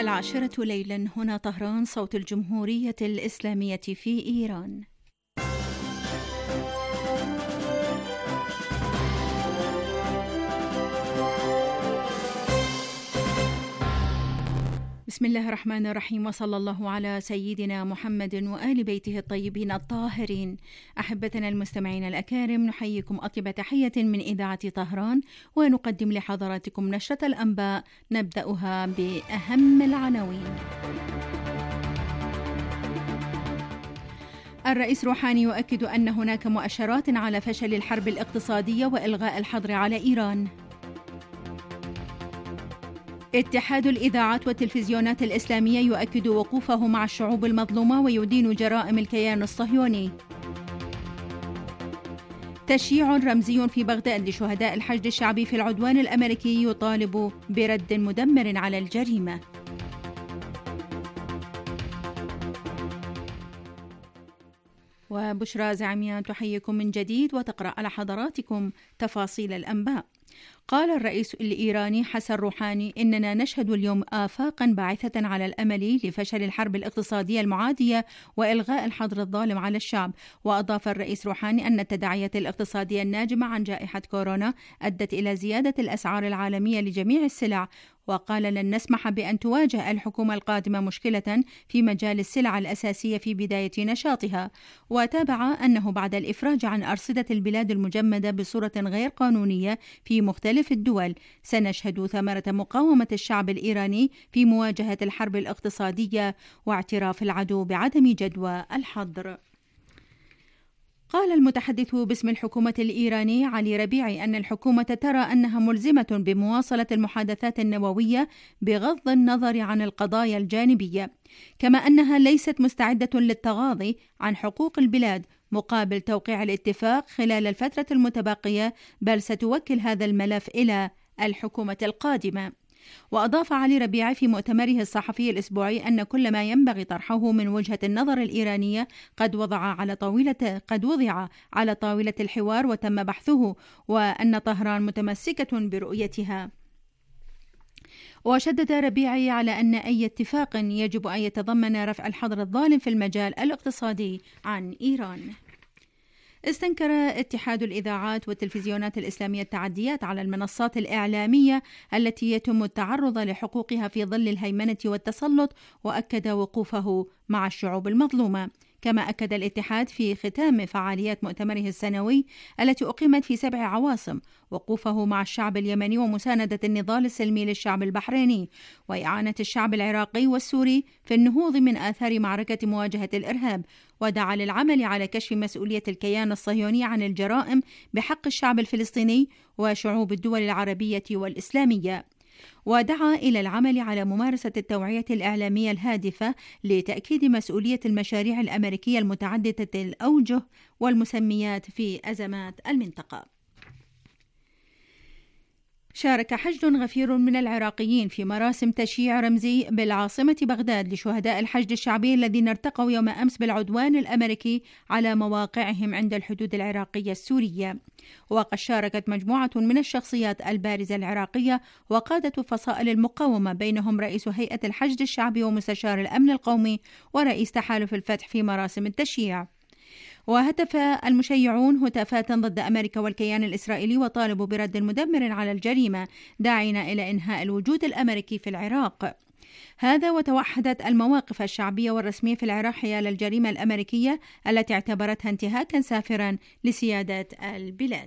العاشرة ليلا، هنا طهران، صوت الجمهورية الإسلامية في إيران. بسم الله الرحمن الرحيم، وصلى الله على سيدنا محمد وآل بيته الطيبين الطاهرين. أحبتنا المستمعين الأكارم، نحييكم أطيب تحية من إذاعة طهران، ونقدم لحضراتكم نشرة الأنباء نبدأها بأهم العناوين. الرئيس روحاني يؤكد أن هناك مؤشرات على فشل الحرب الاقتصادية وإلغاء الحظر على إيران. اتحاد الإذاعات والتلفزيونات الإسلامية يؤكد وقوفه مع الشعوب المظلومة ويدين جرائم الكيان الصهيوني. تشييع رمزي في بغداد لشهداء الحشد الشعبي في العدوان الأمريكي يطالب برد مدمر على الجريمة. وبشرى زعيمية تحييكم من جديد وتقرأ على حضراتكم تفاصيل الأنباء. قال الرئيس الإيراني حسن روحاني: إننا نشهد اليوم آفاقا باعثة على الأمل لفشل الحرب الاقتصادية المعادية وإلغاء الحظر الظالم على الشعب. وأضاف الرئيس روحاني أن التداعيات الاقتصادية الناجمة عن جائحة كورونا أدت إلى زيادة الأسعار العالمية لجميع السلع، وقال: لن نسمح بأن تواجه الحكومة القادمة مشكلة في مجال السلع الأساسية في بداية نشاطها. وتابع أنه بعد الإفراج عن أرصدة البلاد المجمدة بصورة غير قانونية في مختلف الدول، سنشهد ثمرة مقاومة الشعب الإيراني في مواجهة الحرب الاقتصادية واعتراف العدو بعدم جدوى الحظر. قال المتحدث باسم الحكومة الإيراني علي ربيعي أن الحكومة ترى أنها ملزمة بمواصلة المحادثات النووية بغض النظر عن القضايا الجانبية، كما أنها ليست مستعدة للتغاضي عن حقوق البلاد مقابل توقيع الاتفاق خلال الفترة المتبقية، بل ستوكل هذا الملف إلى الحكومة القادمة. وأضاف علي ربيعي في مؤتمره الصحفي الأسبوعي أن كل ما ينبغي طرحه من وجهة النظر الإيرانية قد وضع على طاولة الحوار وتم بحثه، وأن طهران متمسكة برؤيتها. وشدد ربيعي على أن أي اتفاق يجب أن يتضمن رفع الحظر الظالم في المجال الاقتصادي عن إيران. استنكر اتحاد الإذاعات والتلفزيونات الإسلامية التعديات على المنصات الإعلامية التي يتم التعرض لحقوقها في ظل الهيمنة والتسلط، وأكد وقوفه مع الشعوب المظلومة. كما أكد الاتحاد في ختام فعاليات مؤتمره السنوي التي أقيمت في 7 عواصم وقوفه مع الشعب اليمني ومساندة النضال السلمي للشعب البحريني وإعانة الشعب العراقي والسوري في النهوض من آثار معركة مواجهة الإرهاب، ودعا للعمل على كشف مسؤولية الكيان الصهيوني عن الجرائم بحق الشعب الفلسطيني وشعوب الدول العربية والإسلامية. ودعا إلى العمل على ممارسة التوعية الإعلامية الهادفة لتأكيد مسؤولية المشاريع الأمريكية المتعددة الأوجه والمسميات في أزمات المنطقة. شارك حشد غفير من العراقيين في مراسم تشييع رمزي بالعاصمة بغداد لشهداء الحشد الشعبي الذين ارتقوا يوم أمس بالعدوان الأمريكي على مواقعهم عند الحدود العراقية السورية. وقد شاركت مجموعة من الشخصيات البارزة العراقية وقادة فصائل المقاومة، بينهم رئيس هيئة الحشد الشعبي ومستشار الأمن القومي ورئيس تحالف الفتح في مراسم التشييع. وهتف المشيعون هتافات ضد أمريكا والكيان الإسرائيلي وطالبوا برد مدمر على الجريمة، داعين إلى إنهاء الوجود الأمريكي في العراق. هذا وتوحدت المواقف الشعبية والرسمية في العراق حيال الجريمة الأمريكية التي اعتبرتها انتهاكا سافرا لسيادة البلاد.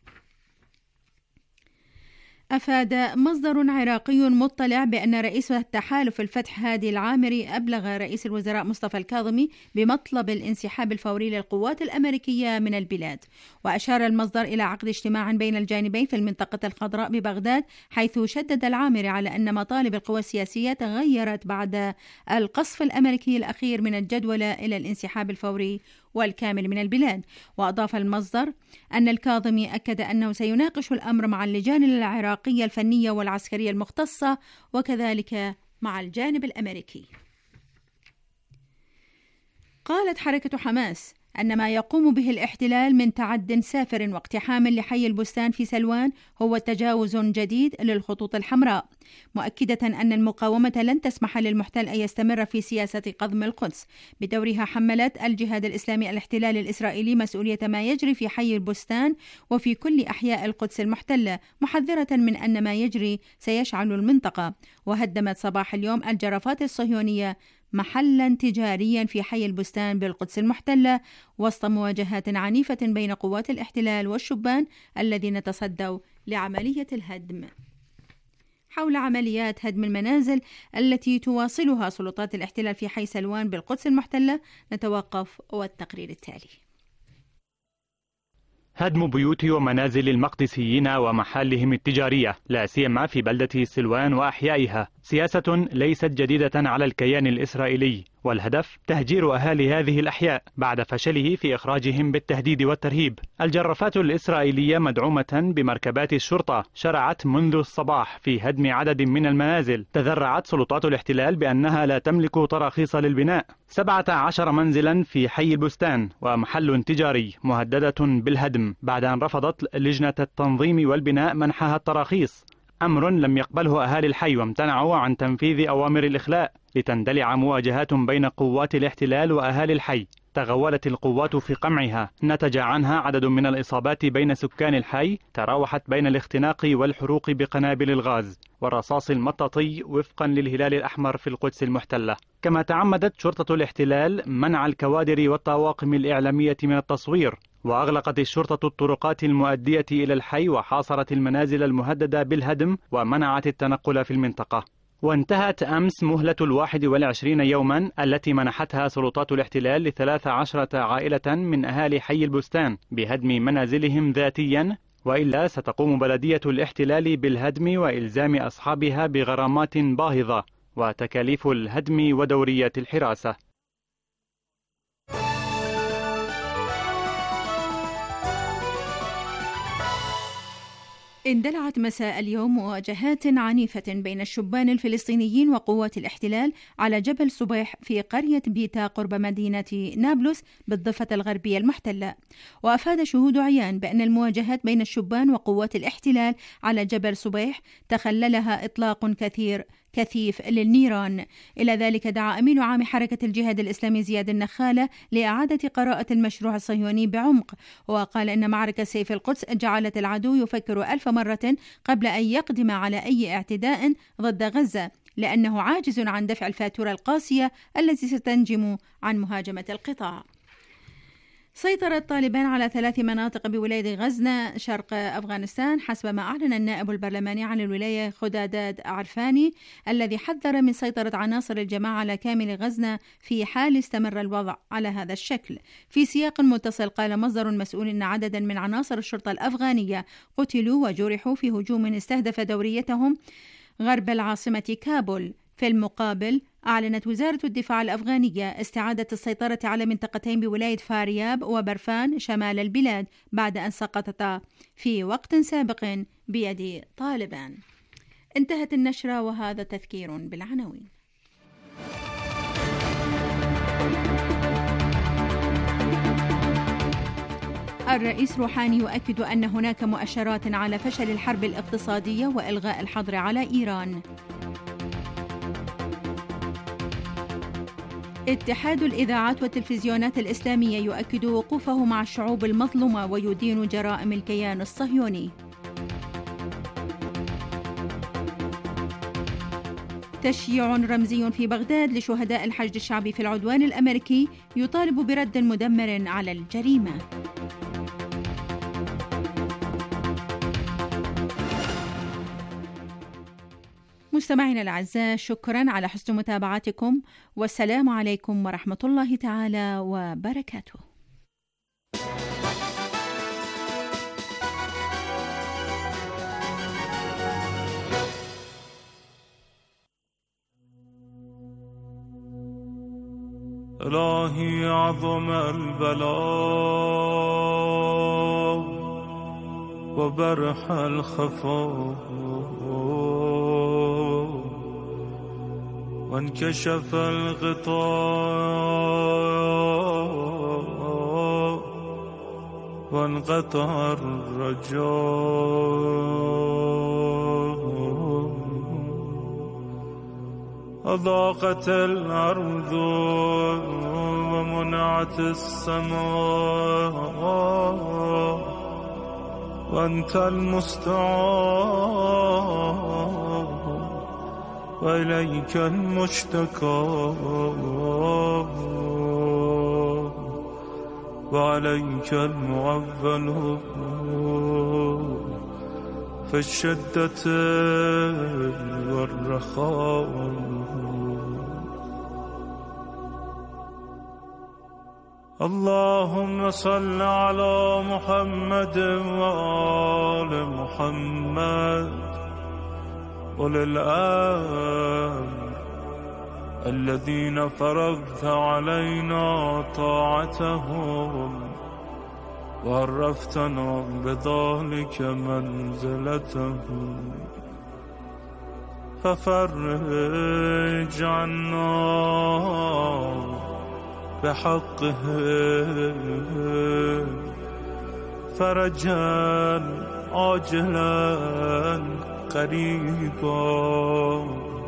أفاد مصدر عراقي مطلع بأن رئيس التحالف الفتح هادي العامري أبلغ رئيس الوزراء مصطفى الكاظمي بمطلب الانسحاب الفوري للقوات الأمريكية من البلاد. وأشار المصدر إلى عقد اجتماع بين الجانبين في المنطقة الخضراء ببغداد، حيث شدد العامري على أن مطالب القوى السياسية تغيرت بعد القصف الأمريكي الأخير من الجدولة إلى الانسحاب الفوري والكامل من البلاد. وأضاف المصدر أن الكاظمي أكد أنه سيناقش الأمر مع اللجان العراقية الفنية والعسكرية المختصة وكذلك مع الجانب الأمريكي. قالت حركة حماس أن ما يقوم به الاحتلال من تعد سافر واقتحام لحي البستان في سلوان هو تجاوز جديد للخطوط الحمراء، مؤكدة أن المقاومة لن تسمح للمحتل أن يستمر في سياسة قضم القدس. بدورها حملت الجهاد الإسلامي الاحتلال الإسرائيلي مسؤولية ما يجري في حي البستان وفي كل أحياء القدس المحتلة، محذرة من أن ما يجري سيشعل المنطقة. وهدمت صباح اليوم الجرافات الصهيونية محلا تجاريا في حي البستان بالقدس المحتلة وسط مواجهات عنيفة بين قوات الاحتلال والشبان الذين تصدوا لعملية الهدم. حول عمليات هدم المنازل التي تواصلها سلطات الاحتلال في حي سلوان بالقدس المحتلة نتوقف والتقرير التالي. هدم بيوت ومنازل المقدسيين ومحالهم التجارية لا سيما في بلدة سلوان وأحيائها سياسة ليست جديدة على الكيان الإسرائيلي، والهدف تهجير أهالي هذه الأحياء بعد فشله في إخراجهم بالتهديد والترهيب. الجرافات الإسرائيلية مدعومة بمركبات الشرطة شرعت منذ الصباح في هدم عدد من المنازل. تذرعت سلطات الاحتلال بأنها لا تملك تراخيص للبناء. 17 منزلا في حي البستان ومحل تجاري مهددة بالهدم بعد أن رفضت لجنة التنظيم والبناء منحها التراخيص، أمر لم يقبله أهالي الحي وامتنعوا عن تنفيذ أوامر الإخلاء لتندلع مواجهات بين قوات الاحتلال وأهالي الحي. تغولت القوات في قمعها، نتج عنها عدد من الإصابات بين سكان الحي تراوحت بين الاختناق والحروق بقنابل الغاز والرصاص المطاطي وفقا للهلال الأحمر في القدس المحتلة. كما تعمدت شرطة الاحتلال منع الكوادر والطواقم الإعلامية من التصوير، وأغلقت الشرطة الطرقات المؤدية إلى الحي وحاصرت المنازل المهددة بالهدم ومنعت التنقل في المنطقة. وانتهت أمس مهلة 21 يوما التي منحتها سلطات الاحتلال ل13 عائلة من أهالي حي البستان بهدم منازلهم ذاتيا، وإلا ستقوم بلدية الاحتلال بالهدم وإلزام أصحابها بغرامات باهظة وتكاليف الهدم ودوريات الحراسة. اندلعت مساء اليوم مواجهات عنيفة بين الشبان الفلسطينيين وقوات الاحتلال على جبل صبيح في قرية بيتا قرب مدينة نابلس بالضفة الغربية المحتلة. وأفاد شهود عيان بأن المواجهات بين الشبان وقوات الاحتلال على جبل صبيح تخللها إطلاق كثيف للنيران. إلى ذلك دعا أمين عام حركة الجهاد الإسلامي زياد النخالة لإعادة قراءة المشروع الصهيوني بعمق، وقال إن معركة سيف القدس جعلت العدو يفكر 1000 مرة قبل أن يقدم على أي اعتداء ضد غزة، لأنه عاجز عن دفع الفاتورة القاسية التي ستنجم عن مهاجمة القطاع. سيطرت طالبان على 3 مناطق بولاية غزنة شرق أفغانستان حسب ما أعلن النائب البرلماني عن الولاية خداداد عرفاني، الذي حذر من سيطرة عناصر الجماعة على كامل غزنة في حال استمر الوضع على هذا الشكل. في سياق متصل قال مصدر مسؤول إن عددا من عناصر الشرطة الأفغانية قتلوا وجرحوا في هجوم استهدف دوريتهم غرب العاصمة كابول. في المقابل أعلنت وزارة الدفاع الأفغانية استعادة السيطرة على منطقتين بولاية فارياب وبرفان شمال البلاد بعد أن سقطتا في وقت سابق بيد طالبان. انتهت النشرة وهذا تذكير بالعناوين. الرئيس روحاني يؤكد أن هناك مؤشرات على فشل الحرب الاقتصادية وإلغاء الحظر على إيران. اتحاد الإذاعات والتلفزيونات الإسلامية يؤكد وقوفه مع الشعوب المظلومة ويدين جرائم الكيان الصهيوني. تشييع رمزي في بغداد لشهداء الحشد الشعبي في العدوان الأمريكي يطالب برد مدمر على الجريمة. مستمعينا الأعزاء، شكرا على حسن متابعتكم، والسلام عليكم ورحمة الله تعالى وبركاته. إلهي عظم البلاء وبرح الخفاء وانكشف الغطاء وانقطع الرجاء وضاقت الأرض ومنعت السماء وأنت المستعان وإليك المشتكى وعليك المعول في الشدة والرخاء. اللهم صل على محمد وآل محمد أولي الأمر الذين فرضت علينا طاعتهم وعرفتنا بذلك منزلتهم، ففرج عنا بحقه فرجا عاجلا قريبا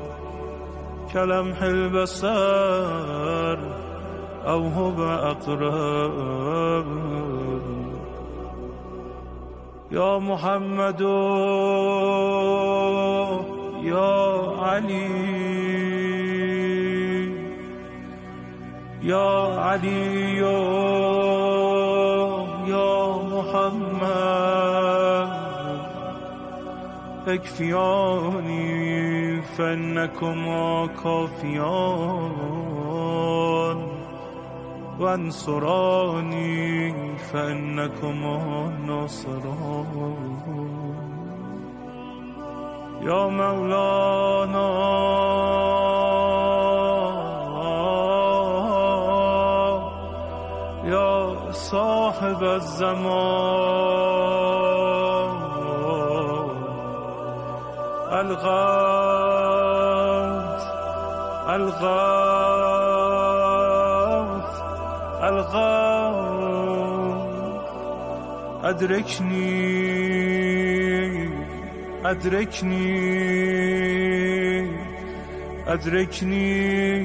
كلمح البصر أو هو أقرب. يا محمد يا علي يا علي يا محمد اكفياني فإنكما كافيان وانصراني فإنكما ناصران. يا مولانا يا صاحب الزمان الغوث الغوث الغوث أدركني أدركني أدركني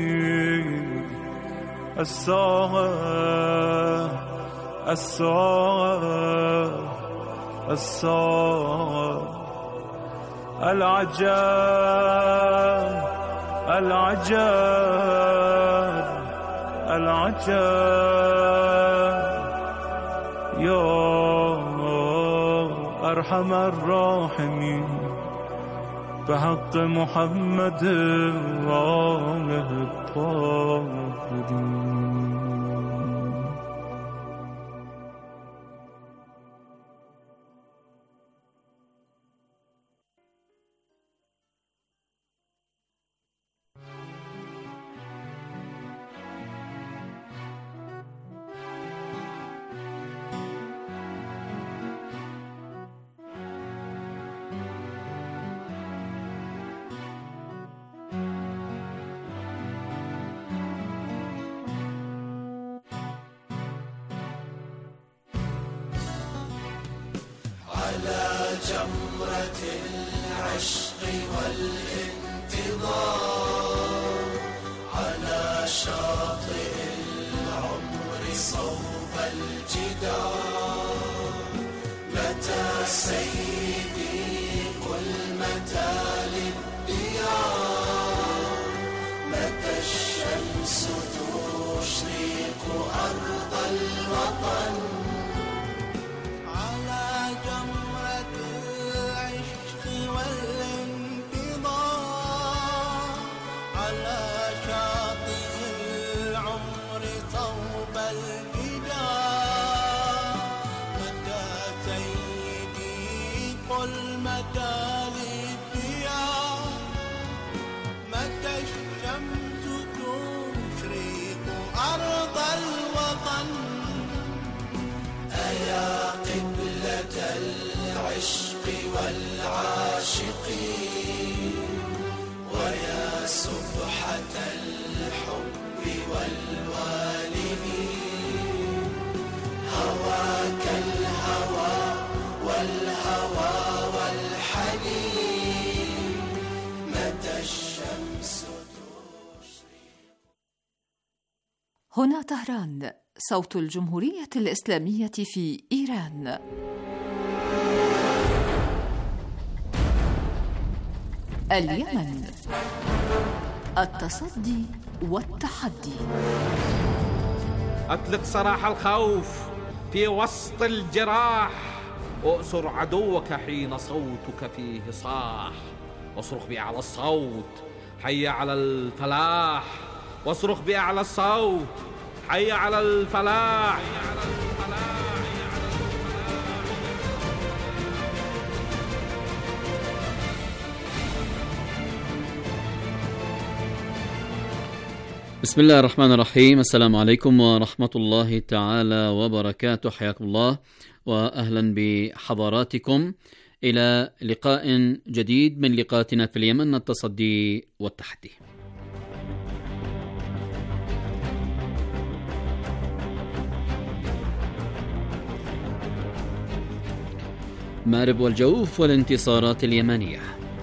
الساعة الساعة الساعة العجاب العجاب العجاب. يا أرحم الراحمين بحق محمد وآله الطاهرين. على جمرة العشق والانتظار على شاطئ العمر صوب الجدار. متى سيدي قل متى للديار، متى الشمس تشرق أرض الوطن. العشق والعاشقين ويا سبحة الحب والوالدين، هواك هنا طهران، صوت الجمهورية الإسلامية في إيران. اليمن، التصدي والتحدي. أطلق سراح الخوف في وسط الجراح، وأسر عدوك حين صوتك فيه صاح، واصرخ بأعلى الصوت حي على الفلاح، واصرخ بأعلى الصوت حي على الفلاح. بسم الله الرحمن الرحيم. السلام عليكم ورحمة الله تعالى وبركاته. حياكم الله وأهلا بحضراتكم إلى لقاء جديد من لقاءاتنا في اليمن، التصدي والتحدي. مأرب والجوف والانتصارات اليمنية.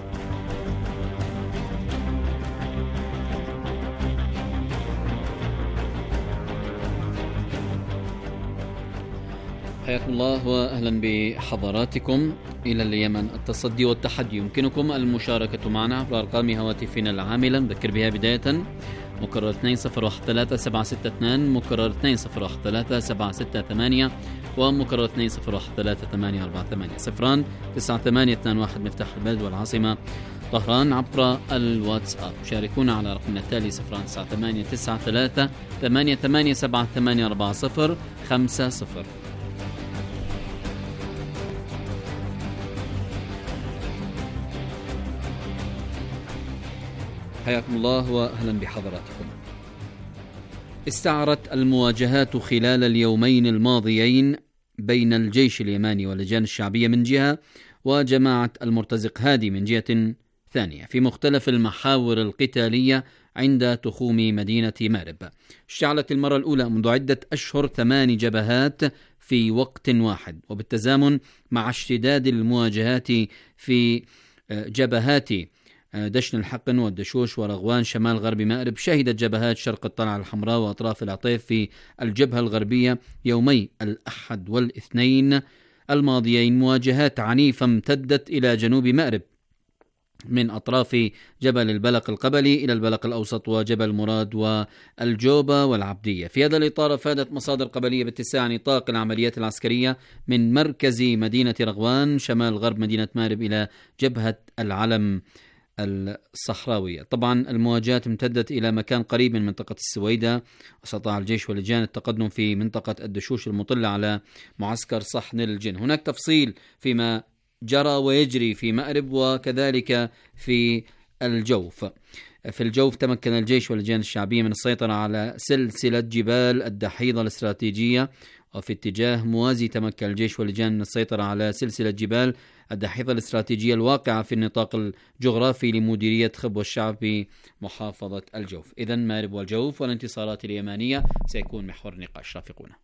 حياكم الله وأهلا بحضراتكم إلى اليمن، التصدي والتحدي. يمكنكم المشاركة معنا عبر أرقام هواتفنا العاملة، نذكر بها بداية مكرر 201762 مكرر 201768 ومكرر 20173848 صفران 9821 مفتاح البلد والعاصمة طهران. عبر الواتساب شاركونا على رقمنا التالي 09893 887840 50. حياكم الله وأهلا بحضراتكم. استعرت المواجهات خلال اليومين الماضيين بين الجيش اليماني واللجان الشعبية من جهة وجماعة المرتزق هادي من جهة ثانية في مختلف المحاور القتالية عند تخوم مدينة مأرب. اشتعلت المرة الأولى منذ عدة أشهر 8 جبهات في وقت واحد، وبالتزامن مع اشتداد المواجهات في جبهات دشن الحقن والدشوش ورغوان شمال غرب مأرب، شهدت جبهات شرق الطلعة الحمراء وأطراف العطيف في الجبهة الغربية يومي الأحد والاثنين الماضيين مواجهات عنيفة امتدت إلى جنوب مأرب من أطراف جبل البلق القبلي إلى البلق الأوسط وجبل مراد والجوبة والعبدية. في هذا الإطار أفادت مصادر قبلية باتساع نطاق العمليات العسكرية من مركز مدينة رغوان شمال غرب مدينة مأرب إلى جبهة العلم الصحراوية. طبعا المواجهات امتدت إلى مكان قريب من منطقة السويدة، واستطاع الجيش واللجان التقدم في منطقة الدشوش المطلة على معسكر صحن الجن. هناك تفصيل فيما جرى ويجري في مأرب وكذلك في الجوف. في الجوف تمكن الجيش واللجان الشعبية من السيطرة على سلسلة جبال الدحيضة الاستراتيجية، وفي اتجاه موازي تمكن الجيش واللجان من السيطرة على سلسلة جبال الدحيضة الاستراتيجية الواقعة في النطاق الجغرافي لمديرية خب والشعب بمحافظة الجوف. إذن مأرب والجوف والانتصارات اليمانية سيكون محور النقاش. رافقونا.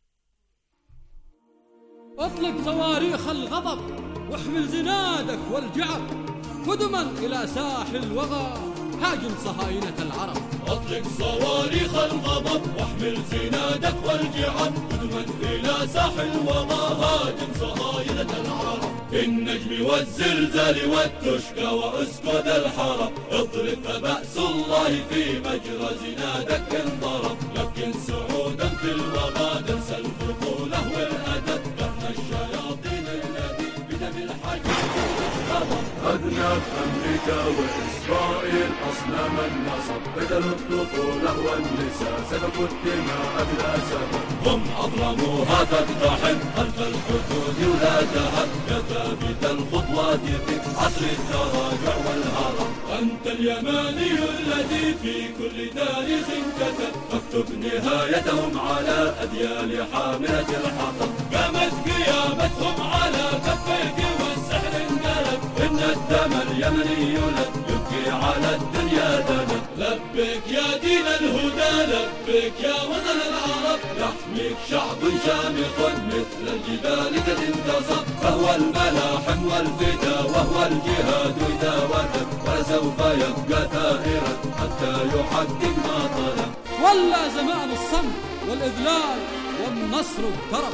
اطلق صواريخ الغضب واحمل زنادك والجعب قدما إلى ساحل الوغى هاجم صهاينة العرب. اطلق صواريخ الغضب واحمل زنادك والجعب قدما إلى ساحل الوغى هاجم صهاينة العرب. بالنجم والزلزال والتشكى وأسكد الحرب اضرب فبأس الله في مجرى زنادك انضرب. لكن سعودا في الوغى دنس البطولة والأدب دفن الشياطين الذي بدم الحجر أذنب أمريكا وإسرائيل أصنام النصب قتلوا الطفولة والنساء سفكوا الدماء بلا سبب. هم أظلموا هذا الطاحن خلف الحدود ولا ذهب يا ثابت الخطوات في عصر التراجع والهرب. أنت اليماني الذي في كل تاريخ كتب اكتب نهايتهم على أديال حاملة الحطب. قامت قيامتهم على كفيك والسحر انقلب إن الدم اليمني يولد يبكي على الدنيا دنب. لبيك يا دين الهدى لبيك يا وطن العرب يحميك شعب شامخ مثل الجبال قد انتصب. فهو الملاحم والفدا وهو الجهاد إذا وثب ولسوف يبقى ثائرا حتى يحقق ما طلب. تولى زمان الصمت والإذلال والنصر اقترب.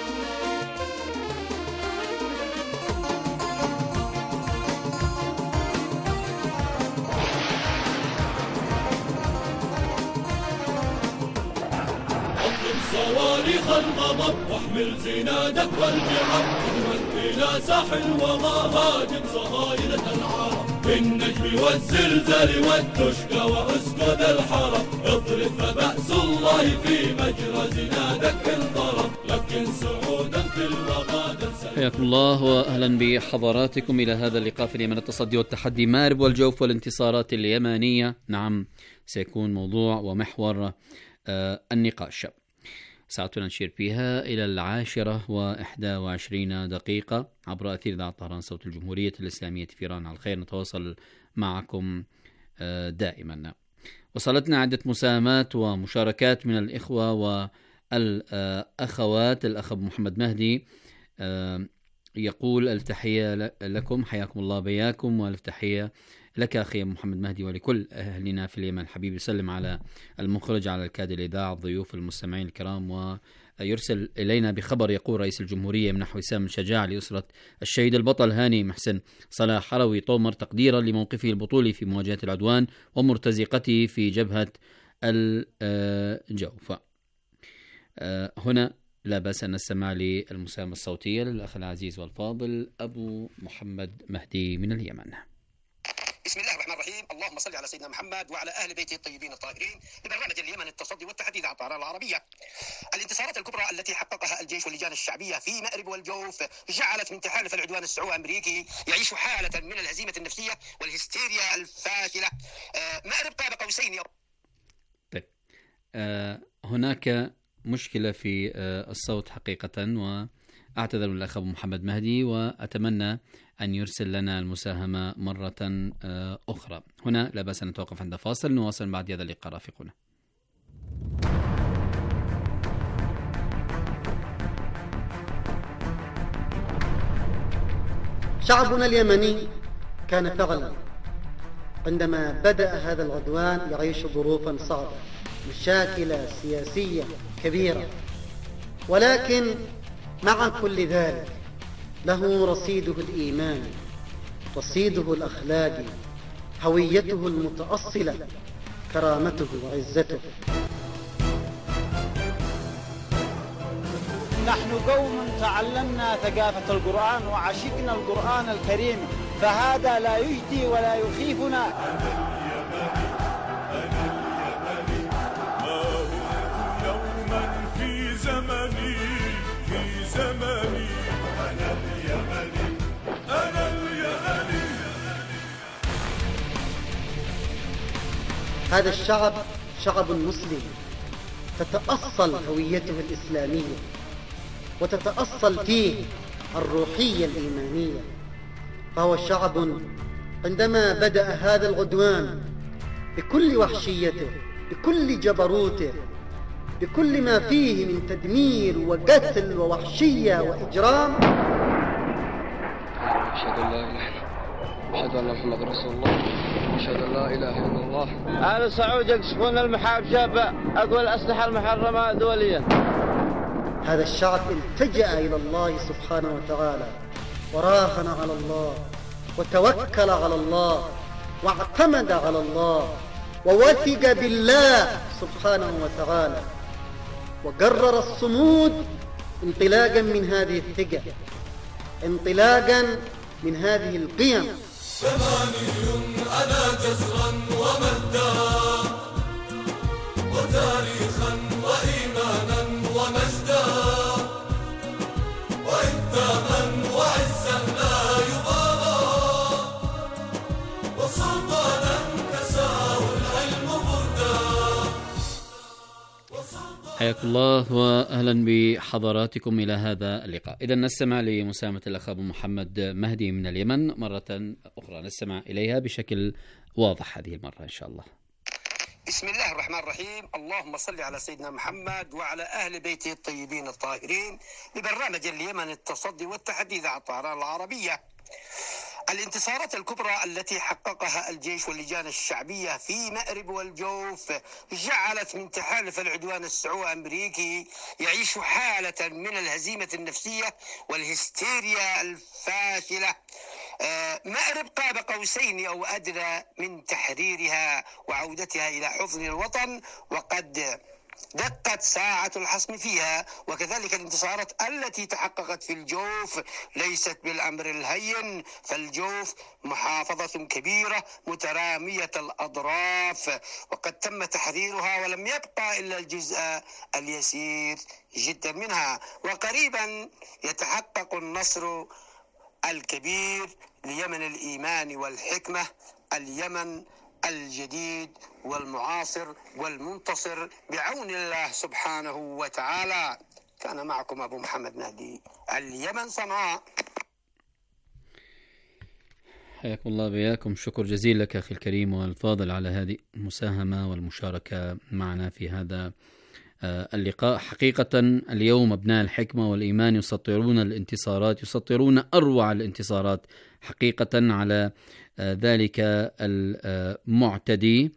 صواريخ الغضب واحمل زنادك والجعب قدما إلى ساحل الوغى هاجم صهاينة العرب بالنجم والزلزال والتشكى وأسكد الحرب اضرب فبأس الله في مجرى زنادك انضرب لكن سعودا في الوغى حياكم الله واهلا بحضراتكم الى هذا اللقاء في اليمن التصدي والتحدي مأرب والجوف والانتصارات اليمانية. نعم، سيكون موضوع ومحور النقاش. ساعتنا نشير فيها إلى 10:21 عبر أثير إذاعة طهران صوت الجمهورية الإسلامية في إيران. على الخير، نتواصل معكم دائما. وصلتنا عدة مساهمات ومشاركات من الإخوة والأخوات. الأخ أبو محمد مهدي يقول: التحية لكم، حياكم الله بياكم، والتحية لك أخي محمد مهدي ولكل أهلنا في اليمن. الحبيب يسلم على المخرج، على الكادر الإذاعة، الضيوف المستمعين الكرام، ويرسل إلينا بخبر يقول رئيس الجمهورية منح وسام الشجاعة لأسرة الشهيد البطل هاني محسن صلاح حروي طومر تقديرا لموقفه البطولي في مواجهة العدوان ومرتزقته في جبهة الجوف. هنا لا بأس أن نستمع للمساهمة الصوتية للأخ العزيز والفاضل أبو محمد مهدي من اليمن. بسم الله الرحمن الرحيم. اللهم صل على سيدنا محمد وعلى أهل بيته الطيبين الطاهرين. ببرنامج اليمن التصدي والتحدي إذاعة طهران العربية. الانتصارات الكبرى التي حققها الجيش واللجان الشعبية في مأرب والجوف جعلت من تحالف العدوان السعودي الأمريكي يعيش حالة من الهزيمة النفسية والهستيريا الفاشلة. مأرب قاب قوسين. طيب، هناك مشكلة في الصوت حقيقة، وأعتذر من الأخ أبو محمد مهدي، وأتمنى أن يرسل لنا المساهمة مرة أخرى. هنا لا بأس أن نتوقف عند فاصل، نواصل بعد هذا اللقاء. رافقنا. شعبنا اليمني كان فعلا عندما بدأ هذا العدوان يعيش ظروفا صعبة، مشاكل سياسية كبيرة، ولكن مع كل ذلك له رصيده الإيماني، رصيده الأخلاقي، هويته المتأصلة، كرامته وعزته. نحن قوم تعلمنا ثقافة القرآن وعشقنا القرآن الكريم، فهذا لا يجدي ولا يخيفنا. هذا الشعب شعب مسلم، تتأصل هويته الإسلامية وتتأصل فيه الروحية الإيمانية. فهو شعب عندما بدأ هذا العدوان بكل وحشيته، بكل جبروته، بكل ما فيه من تدمير وقتل ووحشية وإجرام. أشهد أن لا إله إلا الله، أشهد أن محمد رسول الله، أشهد أن لا إله إلا الله. أهل سعود يكشفون المحاب شابة، أقوى الأسلحة المحرمة دوليا. هذا الشعب التجأ إلى الله سبحانه وتعالى، وراهن على الله، وتوكل على الله، واعتمد على الله، ووثق بالله سبحانه وتعالى، وقرر الصمود انطلاقا من هذه الثقة، انطلاقا من هذه القيم. زماني أنا جزرا ومجدا وتاريخا وإيمانا ومجدا وإنتاما وعزا لا يبالى وسلطانا كساه العلم بردا. حياكم الله وأهلا بحضراتكم إلى هذا اللقاء. إذا نستمع لمساهمة الأخ أبو محمد مهدي من اليمن مرة أخرى، نستمع إليها بشكل واضح هذه المرة إن شاء الله. بسم الله الرحمن الرحيم. اللهم صل على سيدنا محمد وعلى أهل بيته الطيبين الطاهرين. ببرنامج اليمن التصدي والتحدي إذاعة طهران العربية. الانتصارات الكبرى التي حققها الجيش واللجان الشعبية في مأرب والجوف جعلت من تحالف العدوان السعودي الأمريكي يعيش حالة من الهزيمة النفسية والهستيريا الفاشلة. مأرب قاب قوسين أو أدنى من تحريرها وعودتها إلى حضن الوطن، وقد دقت ساعة الحسم فيها. وكذلك الانتصارات التي تحققت في الجوف ليست بالأمر الهين، فالجوف محافظة كبيرة مترامية الأضراف، وقد تم تحريرها ولم يبقى إلا الجزء اليسير جدا منها. وقريبا يتحقق النصر الكبير ليمن الإيمان والحكمة، اليمن الجديد والمعاصر والمنتصر بعون الله سبحانه وتعالى. كان معكم أبو محمد مهدي، اليمن صنعاء. حياكم الله بياكم. شكر جزيل لك أخي الكريم والفاضل على هذه المساهمة والمشاركة معنا في هذا اللقاء. حقيقة اليوم أبناء الحكمة والإيمان يسطرون الانتصارات، يسطرون أروع الانتصارات حقيقة على ذلك المعتدي،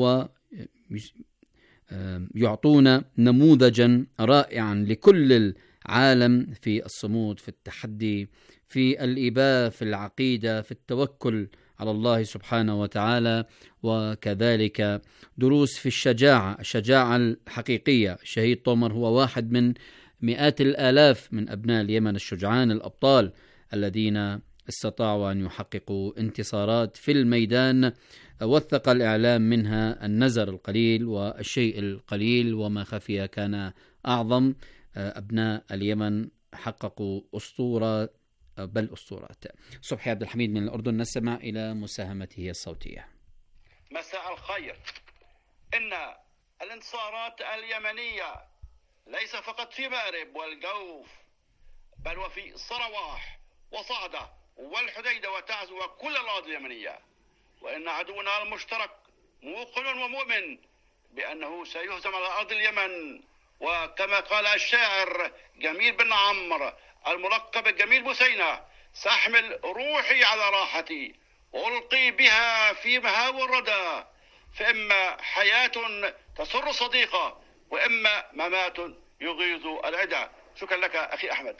ويعطون نموذجا رائعا لكل العالم في الصمود، في التحدي، في الإباء، في العقيدة، في التوكل على الله سبحانه وتعالى، وكذلك دروس في الشجاعة الحقيقية. الشهيد طومر هو واحد من مئات الآلاف من أبناء اليمن الشجعان الأبطال الذين استطاعوا أن يحققوا انتصارات في الميدان وثق الإعلام منها النزر القليل والشيء القليل، وما خفي كان أعظم. أبناء اليمن حققوا أسطورة بل أسطورات. صبحي عبد الحميد من الأردن، نستمع إلى مساهمته الصوتية. مساء الخير. إن الانتصارات اليمنية ليس فقط في مأرب والجوف، بل وفي صرواح وصعدة والحديدة وتعز وكل الأراضي اليمنية، وإن عدونا المشترك موقن ومؤمن بأنه سيهزم على أرض اليمن. وكما قال الشاعر جميل بن عمرو الملقب جميل بسينة: سأحمل روحي على راحتي وألقي بها في مهاوي الردى، فإما حياة تسر صديقة وإما ممات يغيظ العدا. شكرا لك أخي أحمد.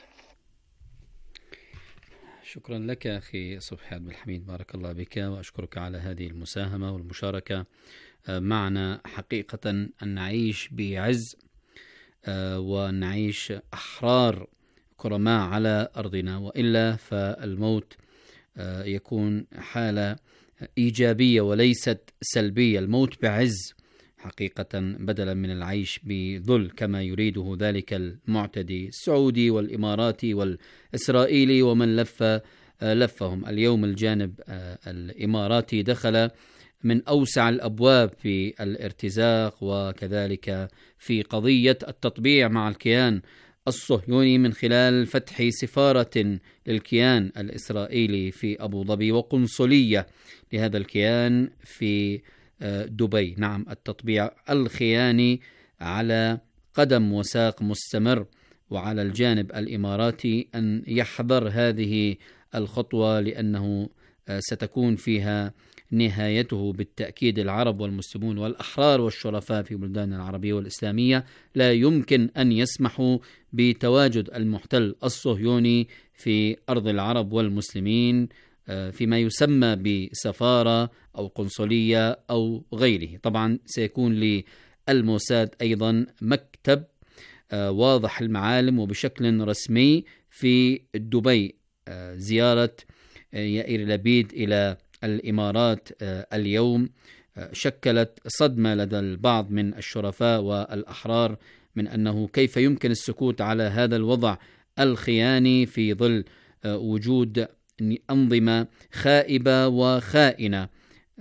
شكرا لك أخي صبحي عبد الحميد، بارك الله بك، وأشكرك على هذه المساهمة والمشاركة معنا. حقيقة أن نعيش بعز ونعيش أحرار كرماء على أرضنا، وإلا فالموت يكون حالة إيجابية وليست سلبية. الموت بعز حقيقة بدلا من العيش بذل كما يريده ذلك المعتدي السعودي والإماراتي والإسرائيلي ومن لفهم. اليوم الجانب الإماراتي دخل من أوسع الأبواب في الارتزاق وكذلك في قضية التطبيع مع الكيان الصهيوني من خلال فتح سفارة للكيان الإسرائيلي في أبو ظبي وقنصلية لهذا الكيان في دبي. نعم، التطبيع الخياني على قدم وساق مستمر، وعلى الجانب الإماراتي أن يحذر هذه الخطوة، لأنه ستكون فيها نهايته بالتأكيد. العرب والمسلمون والأحرار والشرفاء في بلدان العربية والإسلامية لا يمكن أن يسمحوا بتواجد المحتل الصهيوني في أرض العرب والمسلمين فيما يسمى بسفارة أو قنصلية أو غيره. طبعا سيكون للموساد أيضا مكتب واضح المعالم وبشكل رسمي في دبي. زيارة يائير لبيد إلى الإمارات اليوم شكلت صدمة لدى البعض من الشرفاء والأحرار من أنه كيف يمكن السكوت على هذا الوضع الخياني في ظل وجود أنظمة خائبة وخائنة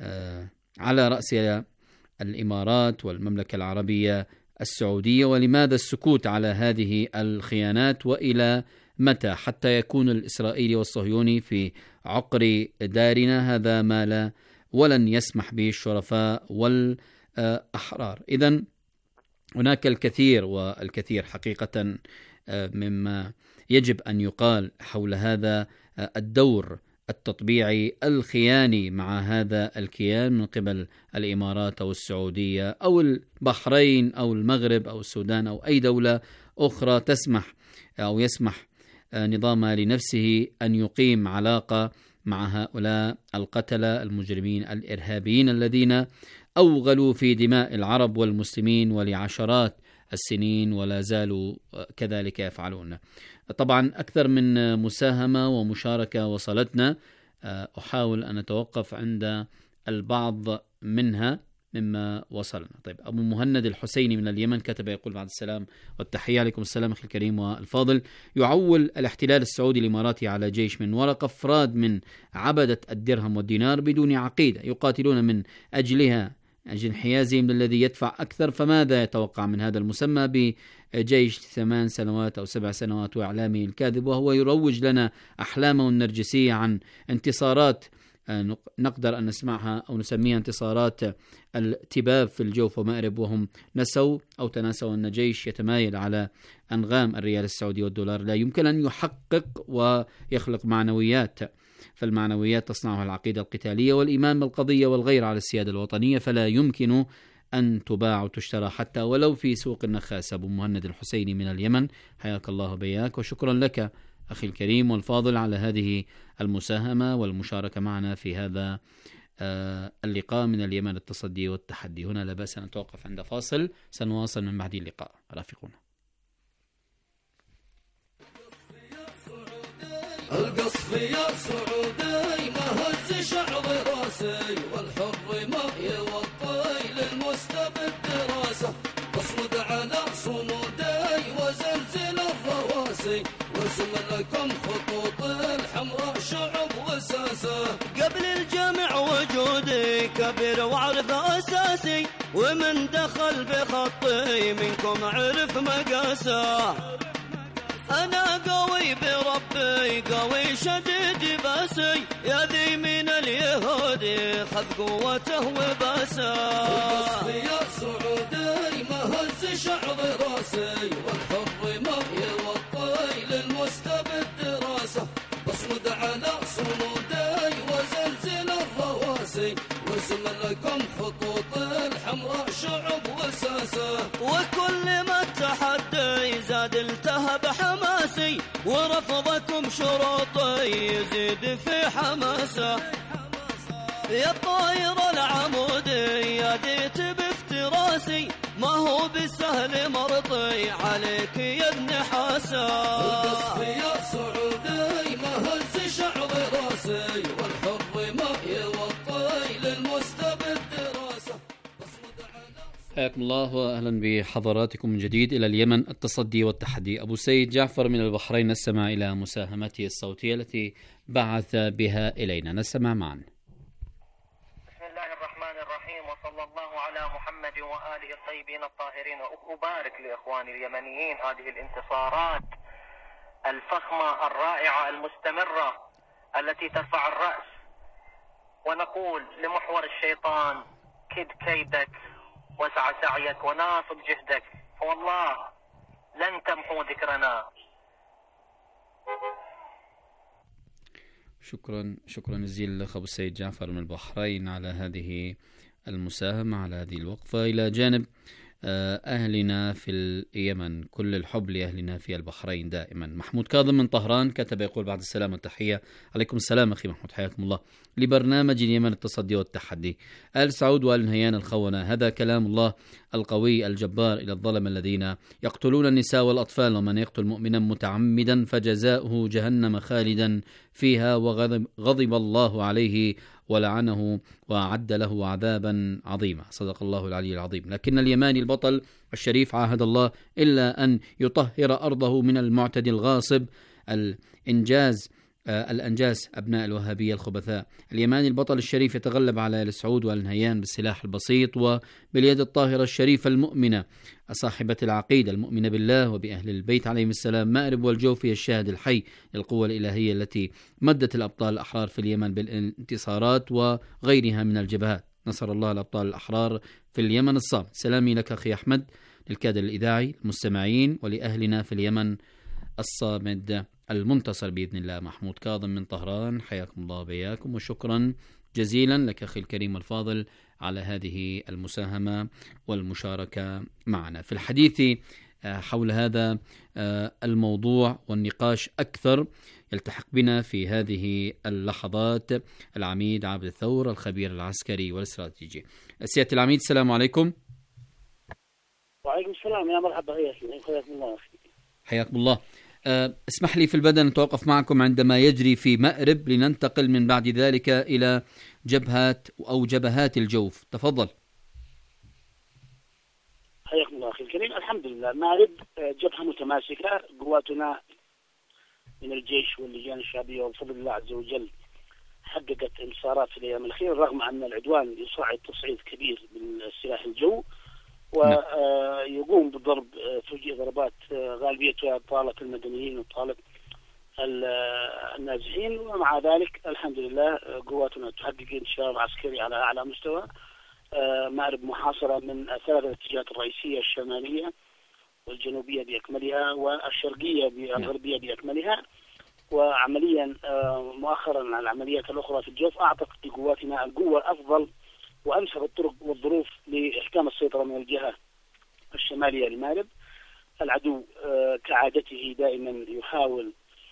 على رأسها الإمارات والمملكة العربية السعودية. ولماذا السكوت على هذه الخيانات، وإلى متى حتى يكون الإسرائيلي والصهيوني في عقر دارنا؟ هذا ما لا ولن يسمح به الشرفاء والأحرار. إذن هناك الكثير والكثير حقيقة مما يجب أن يقال حول هذا الدور التطبيع الخياني مع هذا الكيان من قبل الإمارات أو السعودية أو البحرين أو المغرب أو السودان أو أي دولة أخرى تسمح أو يسمح نظامها لنفسه أن يقيم علاقة مع هؤلاء القتلة المجرمين الإرهابيين الذين أوغلوا في دماء العرب والمسلمين ولعشرات السنين ولا زالوا كذلك يفعلون. طبعا أكثر من مساهمة ومشاركة وصلتنا، أحاول أن أتوقف عند البعض منها مما وصلنا. طيب، أبو مهند الحسيني من اليمن كتب يقول: بعد السلام والتحية. عليكم السلام أخي الكريم والفاضل. يعول الاحتلال السعودي الإماراتي على جيش من ورقة أفراد من عبدة الدرهم والدينار بدون عقيدة يقاتلون من أجل انحيازهم للذي يدفع أكثر، فماذا يتوقع من هذا المسمى بجيش 8 سنوات أو 7 سنوات وإعلامه الكاذب، وهو يروج لنا أحلامه النرجسية عن انتصارات نقدر أن نسمعها أو نسميها انتصارات التباب في الجوف ومأرب، وهم نسوا أو تناسوا أن جيش يتمايل على أنغام الريال السعودي والدولار لا يمكن أن يحقق ويخلق معنويات، فالمعنويات تصنعها العقيدة القتالية والإيمان بالقضية والغير على السيادة الوطنية، فلا يمكن أن تباع وتشترى حتى ولو في سوق النخاس. أبو مهند الحسيني من اليمن، حياك الله بياك وشكرا لك أخي الكريم والفاضل على هذه المساهمة والمشاركة معنا في هذا اللقاء من اليمن التصدي والتحدي. هنا لا بأس أن نتوقف عند فاصل، سنواصل من بعد اللقاء، رافقونا. القصف يا سعودي ما هز شعر راسي، والحر ما يوطي للمستبد راسه، اصمد على صمودي وزلزل الرواسي، واسم لكم خطوط الحمراء شعب وساسه. قبل الجمع وجودي كبير واعرف اساسي، ومن دخل بخطي منكم عرف مقاسه. أنا قوي بربي قوي شديد باسي، يا ذي من اليهود خذ قوته وباسه. القصف يا سعودي ما هز شعر راسي، والحر ما يوطي للمستبد راسه، اصمد على صمودي وزلزل الرواسي، واسم لكم خطوط الحمراء شعب وساسه. وكل ما التحدي زاد التهب حماسي، ورفضكم شروطي يزيد في حماسه. يا طاير العمودي يا ديت بافتراسي، ما هو بالسهل مرضي عليك يا ابن حاسه. القصف يا سعودي ما هز شعر راسي، والحر ما يوطي للمستبد راسه. حياكم الله واهلا بحضراتكم من جديد الى اليمن التصدي والتحدي. ابو سيد جعفر من البحرين نستمع الى مساهمته الصوتيه التي بعث بها الينا، نستمع معا. بسم الله الرحمن الرحيم، وصلى الله على محمد واله الطيبين الطاهرين. وابارك لاخواني اليمنيين هذه الانتصارات الفخمه الرائعه المستمره التي ترفع الراس، ونقول لمحور الشيطان كد كيدك وسع سعيك وناصب جهدك، فوالله لن تمحو ذكرنا. شكرا جزيلا لك أبو السيد جعفر من البحرين على هذه المساهمة، على هذه الوقفة إلى جانب أهلنا في اليمن. كل الحب لأهلنا في البحرين دائما. محمود كاظم من طهران كتب يقول: بعد السلام والتحية. عليكم السلام أخي محمود، حياكم الله. لبرنامج اليمن التصدي والتحدي، آل سعود وآل نهيان الخونة، هذا كلام الله القوي الجبار إلى الظلم الذين يقتلون النساء والأطفال، ومن يقتل مؤمنا متعمدا فجزاؤه جهنم خالدا فيها وغضب الله عليه ولعنه وأعد له عذابا عظيما. صدق الله العلي العظيم. لكن اليماني البطل الشريف عاهد الله إلا أن يطهر أرضه من المعتدي الغاصب الأنجاس أبناء الوهابية الخبثاء. اليماني البطل الشريف يتغلب على آل سعود وآل نهيان بالسلاح البسيط وباليد الطاهرة الشريفة المؤمنة صاحبة العقيدة المؤمنة بالله وبأهل البيت عليهم السلام. مأرب والجوف هي الشاهد الحي للقوة الإلهية التي مدت الأبطال الأحرار في اليمن بالانتصارات وغيرها من الجبهات. نصر الله الأبطال الأحرار في اليمن الصامت. سلامي لك أخي أحمد، للكادر الإذاعي، المستمعين، ولأهلنا في اليمن الصامد المنتصر بإذن الله. محمود كاظم من طهران، حياكم الله وبياكم، وشكرا جزيلا لك أخي الكريم الفاضل على هذه المساهمة والمشاركة معنا في الحديث حول هذا الموضوع والنقاش أكثر. يلتحق بنا في هذه اللحظات العميد عابد الثور، الخبير العسكري والاستراتيجي. سيادة العميد، السلام عليكم. وعليكم السلام، يا مرحبا، حياكم الله. حياكم الله. اسمح لي في البدء نتوقف معكم عندما يجري في مأرب، لننتقل من بعد ذلك إلى جبهات الجوف. تفضل. حياكم الله أخي الكريم. الحمد لله، مأرب جبهة متماسكة، قواتنا من الجيش واللجان الشعبية وبفضل الله عز وجل حققت انتصارات في الأيام الأخيرة، رغم أن العدوان يصعد تصعيد كبير بالسلاح الجو ويقوم بضرب توجيه ضربات غالبيتها طالة المدنيين وطالة النازحين، ومع ذلك الحمد لله قواتنا تحقق انتصار عسكري على أعلى مستوى. مأرب محاصرة من الثلاث الاتجاهات الرئيسية، الشمالية والجنوبية بأكملها والشرقية والغربية بأكملها. وعمليا مؤخرا على العمليات الأخرى في الجوف أعطت لقواتنا القوة أفضل وأنسب الطرق والظروف لإحكام السيطرة من الجهة الشمالية لمأرب. العدو كعادته دائما يحاول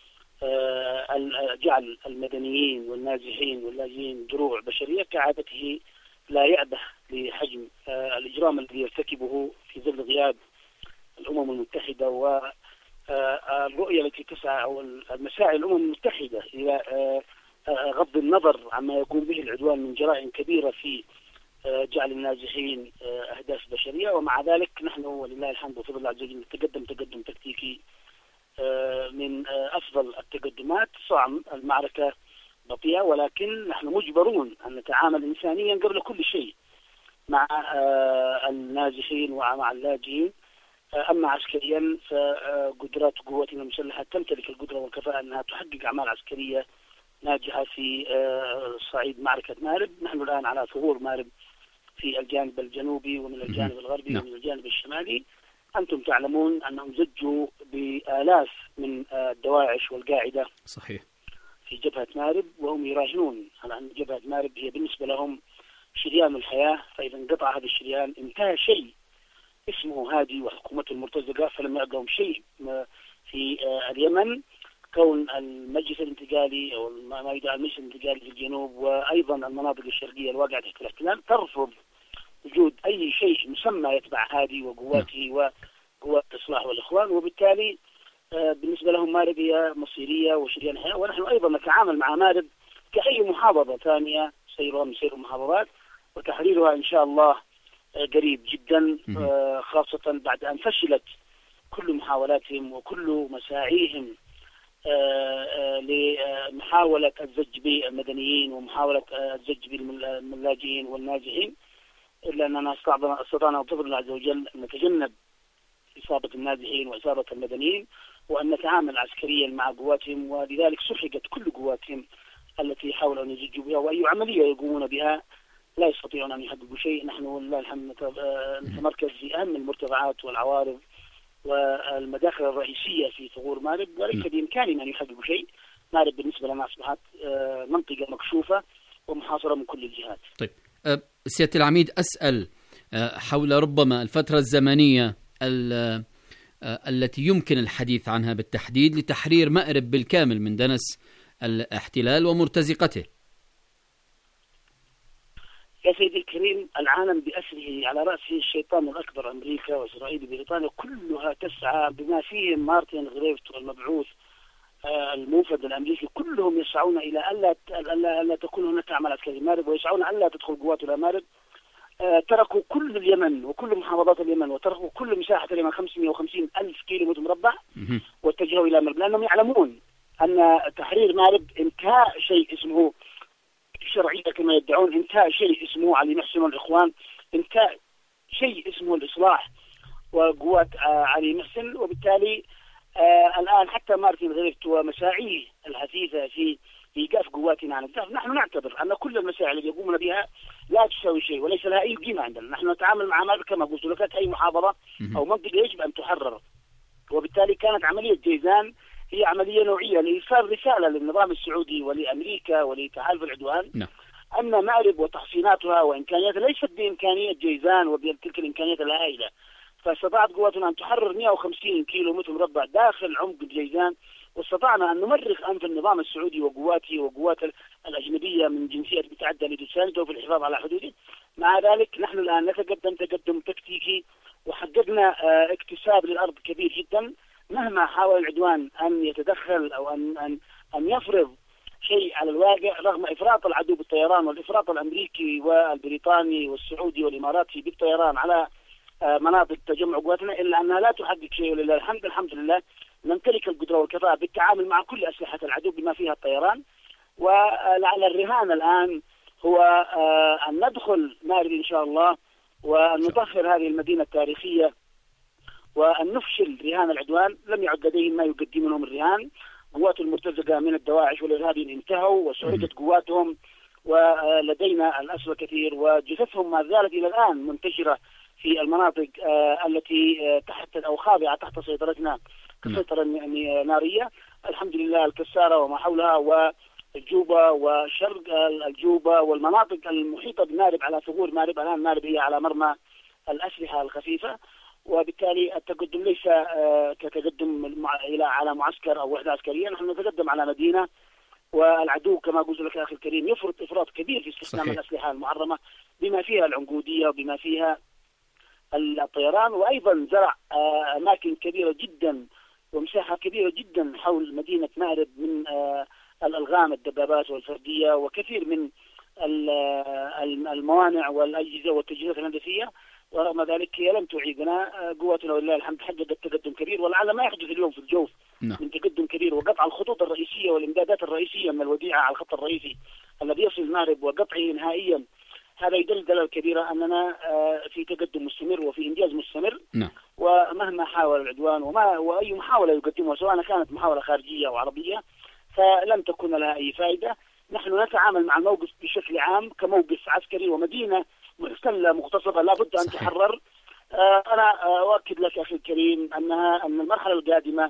جعل المدنيين والنازحين واللاجئين دروع بشرية، كعادته لا يأبه لحجم الإجرام الذي يرتكبه في ظل غياب الأمم المتحدة والرؤية التي تسعى أو المساعي الأمم المتحدة إلى غض النظر عما يقوم به العدوان من جرائم كبيرة في جعل النازحين أهداف بشرية. ومع ذلك نحن ولله الحمد وفضل الله عز وجل نتقدم تقدم تكتيكي من أفضل التقدمات. صعب المعركة بطيئة، ولكن نحن مجبرون أن نتعامل إنسانيا قبل كل شيء مع النازحين ومع اللاجئين. أما عسكريا فقدرات قواتنا المسلحة تمتلك القدرة والكفاءة أنها تحقق أعمال عسكرية ناجحة في صعيد معركة مأرب. نحن الآن على ثغور مأرب في الجانب الجنوبي ومن الجانب الغربي ومن الجانب الشمالي. أنتم تعلمون أنهم زجوا بآلاف من الدواعش والقاعدة صحيح في جبهة مأرب، وهم يراهنون على أن جبهة مأرب هي بالنسبة لهم شريان الحياة، فإذا انقطع هذا الشريان انتهى شيء اسمه هادي وحكومته المرتزقة، فلم يعدهم شيء في اليمن. كون المجلس الانتقالي أو ما يدعى المجلس الانتقالي في الجنوب وأيضا المناطق الشرقية الواقعة تحت الاحتلال ترفض وجود أي شيء مسمى يتبع هادي وقواته وقوات الإصلاح والإخوان، وبالتالي بالنسبة لهم مأرب هي مصيرية وشريان حياة. ونحن أيضا نتعامل مع مأرب كأي محافظة ثانية سيرها من سير المحافظات، وتحريرها إن شاء الله قريب جدا، خاصة بعد أن فشلت كل محاولاتهم وكل مساعيهم لمحاولة الزج بالمدنيين ومحاولة الزج باللاجئين والنازحين، إلا أننا استطعنا بفضل الله عز وجل أن نتجنب إصابة النازحين وإصابة المدنيين وأن نتعامل عسكريا مع قواتهم. ولذلك سحقت كل قواتهم التي حاولوا أن يزجوا بها، وأي عملية يقومون بها لا يستطيعون أن يحققوا شيء. نحن والله الحمد نتمركز في أهم المرتفعات والعوارض والمداخل الرئيسية في ثغور مأرب، وليس بإمكاننا أن يحققوا شيء. مأرب بالنسبة لنا أصبحت منطقة مكشوفة ومحاصرة من كل الجهات. طيب سيادة العميد، أسأل حول ربما الفترة الزمنية التي يمكن الحديث عنها بالتحديد لتحرير مأرب بالكامل من دنس الاحتلال ومرتزقته. يا سيدي الكريم، العالم بأسره على رأسه الشيطان الأكبر أمريكا وإسرائيل وبريطانيا، كلها تسعى بما فيهم مارتن غريفت والمبعوث الموفد الأمريكي، كلهم يسعون إلى ألا تكون هناك عمل عسكري مأرب، ويسعون ألا تدخل قوات إلى مأرب. تركوا كل اليمن وكل محافظات اليمن وتركوا كل مساحة اليمن 550 ألف كيلو مربع واتجهوا إلى مأرب، لأنهم يعلمون أن تحرير مأرب انتهاء شيء اسمه شرعية كما يدعون، انتهاء شيء اسمه علي محسن والإخوان، انتهاء شيء اسمه الإصلاح وقوات علي محسن. وبالتالي الآن حتى مارتن غريفت ومساعيه الحثيثة في إيقاف قواتنا عن الدفع، نحن نعتبر أن كل المساعي التي يقومون بها لا تساوي شيء وليس لها أي قيمة عندنا. نحن نتعامل مع مأرب كما قلت لك أي محافظة أو منطقة يجب أن تحرر، وبالتالي كانت عملية جيزان هي عملية نوعية لإرسال رسالة للنظام السعودي ولأمريكا ولتحالف العدوان أن مأرب وتحصيناتها وإمكانياتها ليست بإمكانية جيزان وبتلك الإمكانيات الهائلة. فاستطاعت قواتنا أن تحرر 150 كيلو متر مربع داخل عمق جيزان، واستطعنا أن نمرق أنف النظام السعودي وقواته وقوات الأجنبية من جنسيات متعددة لتسانده في الحفاظ على حدوده. مع ذلك نحن الآن نتقدم تقدم تكتيكي، وحققنا اكتساب للأرض كبير جدا. مهما حاول العدوان أن يتدخل أو أن يفرض شيء على الواقع، رغم إفراط العدو بالطيران والإفراط الأمريكي والبريطاني والسعودي والإماراتي بالطيران على مناطق تجمع قواتنا، إلا أنها لا تحقق شيء. ولله الحمد لله نمتلك القدرة والكفاءة بالتعامل مع كل أسلحة العدو بما فيها الطيران. ولعل الرهان الآن هو أن ندخل مارب إن شاء الله وأن نطهر هذه المدينة التاريخية وأن نفشل رهان العدوان. لم يعد لديهم ما يقدمونه من رهان. قوات المرتزقة من الدواعش والإرهابيين انتهوا وسعودت قواتهم، ولدينا الأسرى كثير وجثثهم ما زالت إلى الآن منتشرة في المناطق التي تحت أو خاضعة تحت سيطرتنا كسيطرة نارية. الحمد لله الكسارة وما حولها والجوبة وشرق الجوبة والمناطق المحيطة بمارب على ثغور مارب. الآن مارب هي على مرمى الأسلحة الخفيفة، وبالتالي التقدم ليس كتقدم على معسكر أو وحدة عسكرية. نحن نتقدم على مدينة، والعدو كما قلت لك أخي الكريم يفرط إفراط كبير في استخدام الأسلحة المعرمة بما فيها العنقودية وبما فيها الطيران، وأيضا زرع أماكن كبيرة جدا ومساحة كبيرة جدا حول مدينة مأرب من الألغام الدبابات والفردية وكثير من الموانع والأجهزة والتجهيزات الهندسية. ورغم ذلك هي لم تعيدنا. قواتنا ولله الحمد حققت تقدم كبير، ولعل ما يحدث اليوم في الجوف من تقدم كبير وقطع الخطوط الرئيسية والإمدادات الرئيسية من الوديعة على الخط الرئيسي الذي يصل مأرب وقطعه نهائيا. هذا يدل دلالة كبيرة أننا في تقدم مستمر وفي إنجاز مستمر. ومهما حاول العدوان وأي محاولة يقدمها سواء كانت محاولة خارجية أو عربية فلم تكن لها أي فائدة. نحن نتعامل مع الموقف بشكل عام كموقف عسكري ومدينة محتلة مغتصبة لا بد أن تحرر. أنا أؤكد لك أخي الكريم أن المرحلة القادمة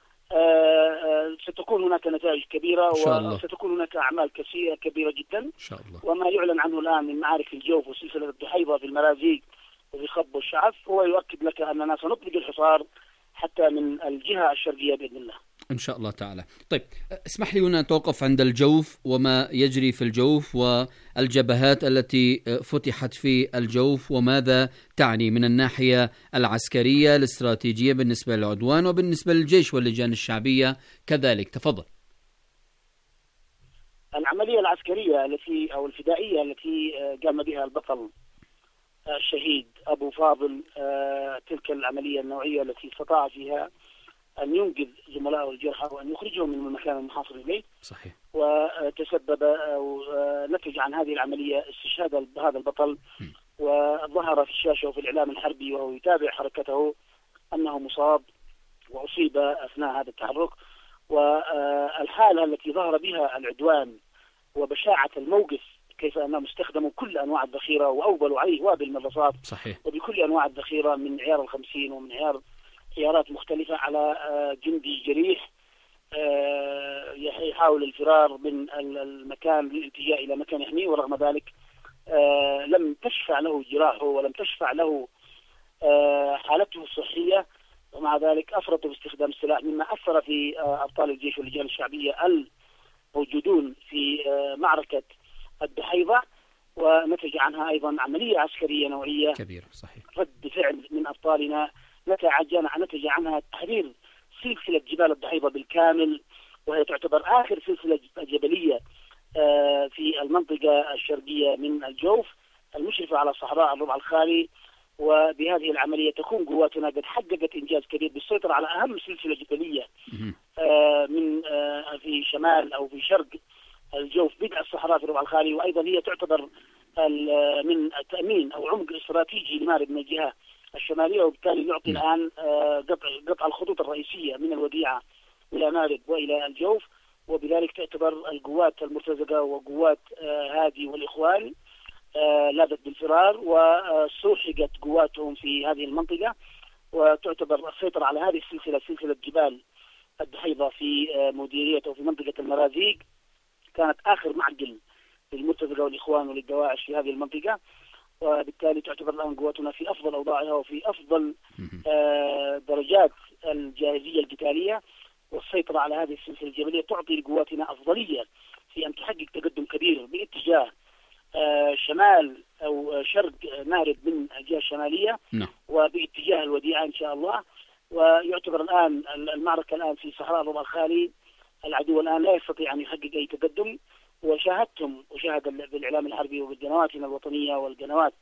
ستكون هناك نتائج كبيرة وستكون هناك أعمال كبيرة جدا إن شاء الله. وما يعلن عنه الآن من معارك في الجوف وسلسلة الدحيضة في المرازيق وفي خب والشعف هو يؤكد لك أننا سنطلق الحصار حتى من الجهة الشرقية بإذن الله إن شاء الله تعالى. طيب اسمح لي هنا نتوقف عند الجوف وما يجري في الجوف والجبهات التي فتحت في الجوف، وماذا تعني من الناحية العسكرية الاستراتيجية بالنسبة للعدوان وبالنسبة للجيش واللجان الشعبية كذلك. تفضل. العملية العسكرية أو الفدائية التي قام بها البطل الشهيد أبو فاضل، تلك العملية النوعية التي استطاع فيها أن ينقذ زملائه الجرحى وأن يخرجهم من المكان المحاصر إليه. صحيح. وتسبب أو نتج عن هذه العملية استشهاد هذا البطل، وظهر في الشاشة وفي الإعلام الحربي وهو يتابع حركته أنه مصاب وأصيب أثناء هذا التحرك. والحالة التي ظهر بها العدوان وبشاعة الموقف كيف أنهم استخدموا كل أنواع الذخيرة وأوبلوا عليه وابل من الرصاص وبكل أنواع الذخيرة من عيار 50 ومن عيارات مختلفة على جندي جريح يحاول الفرار من المكان للالتجاء إلى مكان يحميه، ورغم ذلك لم تشفع له جراحه ولم تشفع له حالته الصحية، ومع ذلك أفرطوا باستخدام السلاح مما أثر في أبطال الجيش واللجان الشعبية الموجودون في معركة الدحيضة، ونتج عنها أيضا عملية عسكرية نوعية كبيرة. صحيح. رد فعل من أبطالنا نتج عنها تحرير سلسلة جبال الدحيضة بالكامل، وهي تعتبر آخر سلسلة جبلية في المنطقة الشرقية من الجوف المشرفة على صحراء الربع الخالي. وبهذه العملية تكون قواتنا قد حققت إنجاز كبير بالسيطرة على أهم سلسلة جبلية من في شمال أو في شرق الجوف بدء الصحراء في الربع الخالي، وأيضا هي تعتبر من تأمين أو عمق استراتيجي لمارب من الجهة الشمالية، وبالتالي يعطي الآن قطع الخطوط الرئيسية من الوديعة إلى مارب وإلى الجوف. وبذلك تعتبر القوات المرتزقة وقوات هادي والإخوان لاذت بالفرار وسوحقت قواتهم في هذه المنطقة، وتعتبر السيطرة على هذه السلسلة سلسلة جبال الدحيضة في مديرية أو في منطقة المرازيق، كانت آخر معقل للمرتزقة والإخوان وللدواعش في هذه المنطقة، وبالتالي تعتبر الآن قواتنا في أفضل أوضاعها وفي أفضل درجات الجاهزية القتالية، والسيطرة على هذه السلسلة الجبلية تعطي لقواتنا أفضلية في أن تحقق تقدم كبير باتجاه شمال أو شرق مأرب من الجهة الشمالية وباتجاه الوديعة إن شاء الله. ويعتبر الآن المعركة الآن في صحراء الربع الخالي، العدو الآن لا يستطيع أن يحقق أي تقدم، وشاهد بالإعلام الحربي وبالقنواتنا الوطنية والقنوات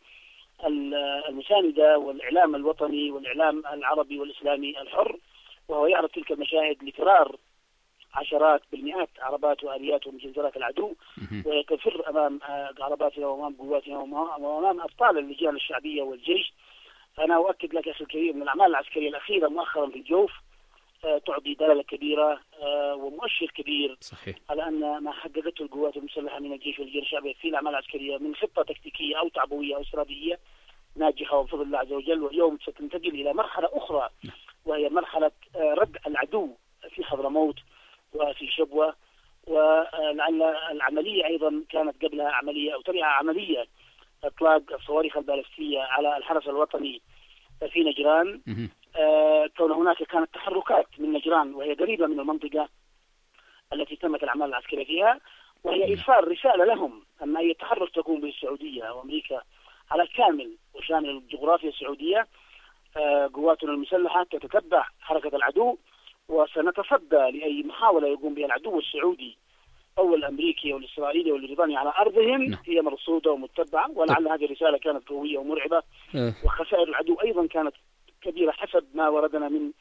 المساندة والإعلام الوطني والإعلام العربي والإسلامي الحر، وهو يعرض تلك المشاهد لفرار عشرات بالمئات عربات وآليات ومجنزرات العدو، ويتفر أمام عرباتنا وأمام قواتنا وأمام أبطال اللجان الشعبية والجيش. أنا أؤكد لك أخي الكريم من الأعمال العسكرية الأخيرة مؤخرا في الجوف تعطي دلالة كبيرة ومؤشر كبير صحيح على أن ما حققته القوات المسلحة من الجيش واللجان الشعبية في الأعمال العسكرية من خطة تكتيكية أو تعبوية أو استراتيجية ناجحة بفضل الله عز وجل. واليوم ستنتقل إلى مرحلة أخرى، وهي مرحلة رد العدو في حضرموت وفي شبوة، ولعل العملية أيضا كانت قبلها عملية أو تبعها عملية إطلاق الصواريخ البالستية على الحرس الوطني في نجران. كون هناك كانت تحركات من نجران وهي قريبة من المنطقة التي تمت الأعمال العسكرية فيها، وهي إرسال رسالة لهم أن أي تحرك تقوم به السعودية وأمريكا على كامل وشامل الجغرافيا السعودية، قواتنا المسلحة تتتبع حركة العدو، وسنتصدى لأي محاولة يقوم بها العدو السعودي أو الأمريكي أو الإسرائيلي أو البريطاني على أرضهم هي مرصودة ومتبعة. ولعل هذه الرسالة كانت قوية ومرعبة، وخسائر العدو أيضا كانت كبيرة حسب ما وردنا من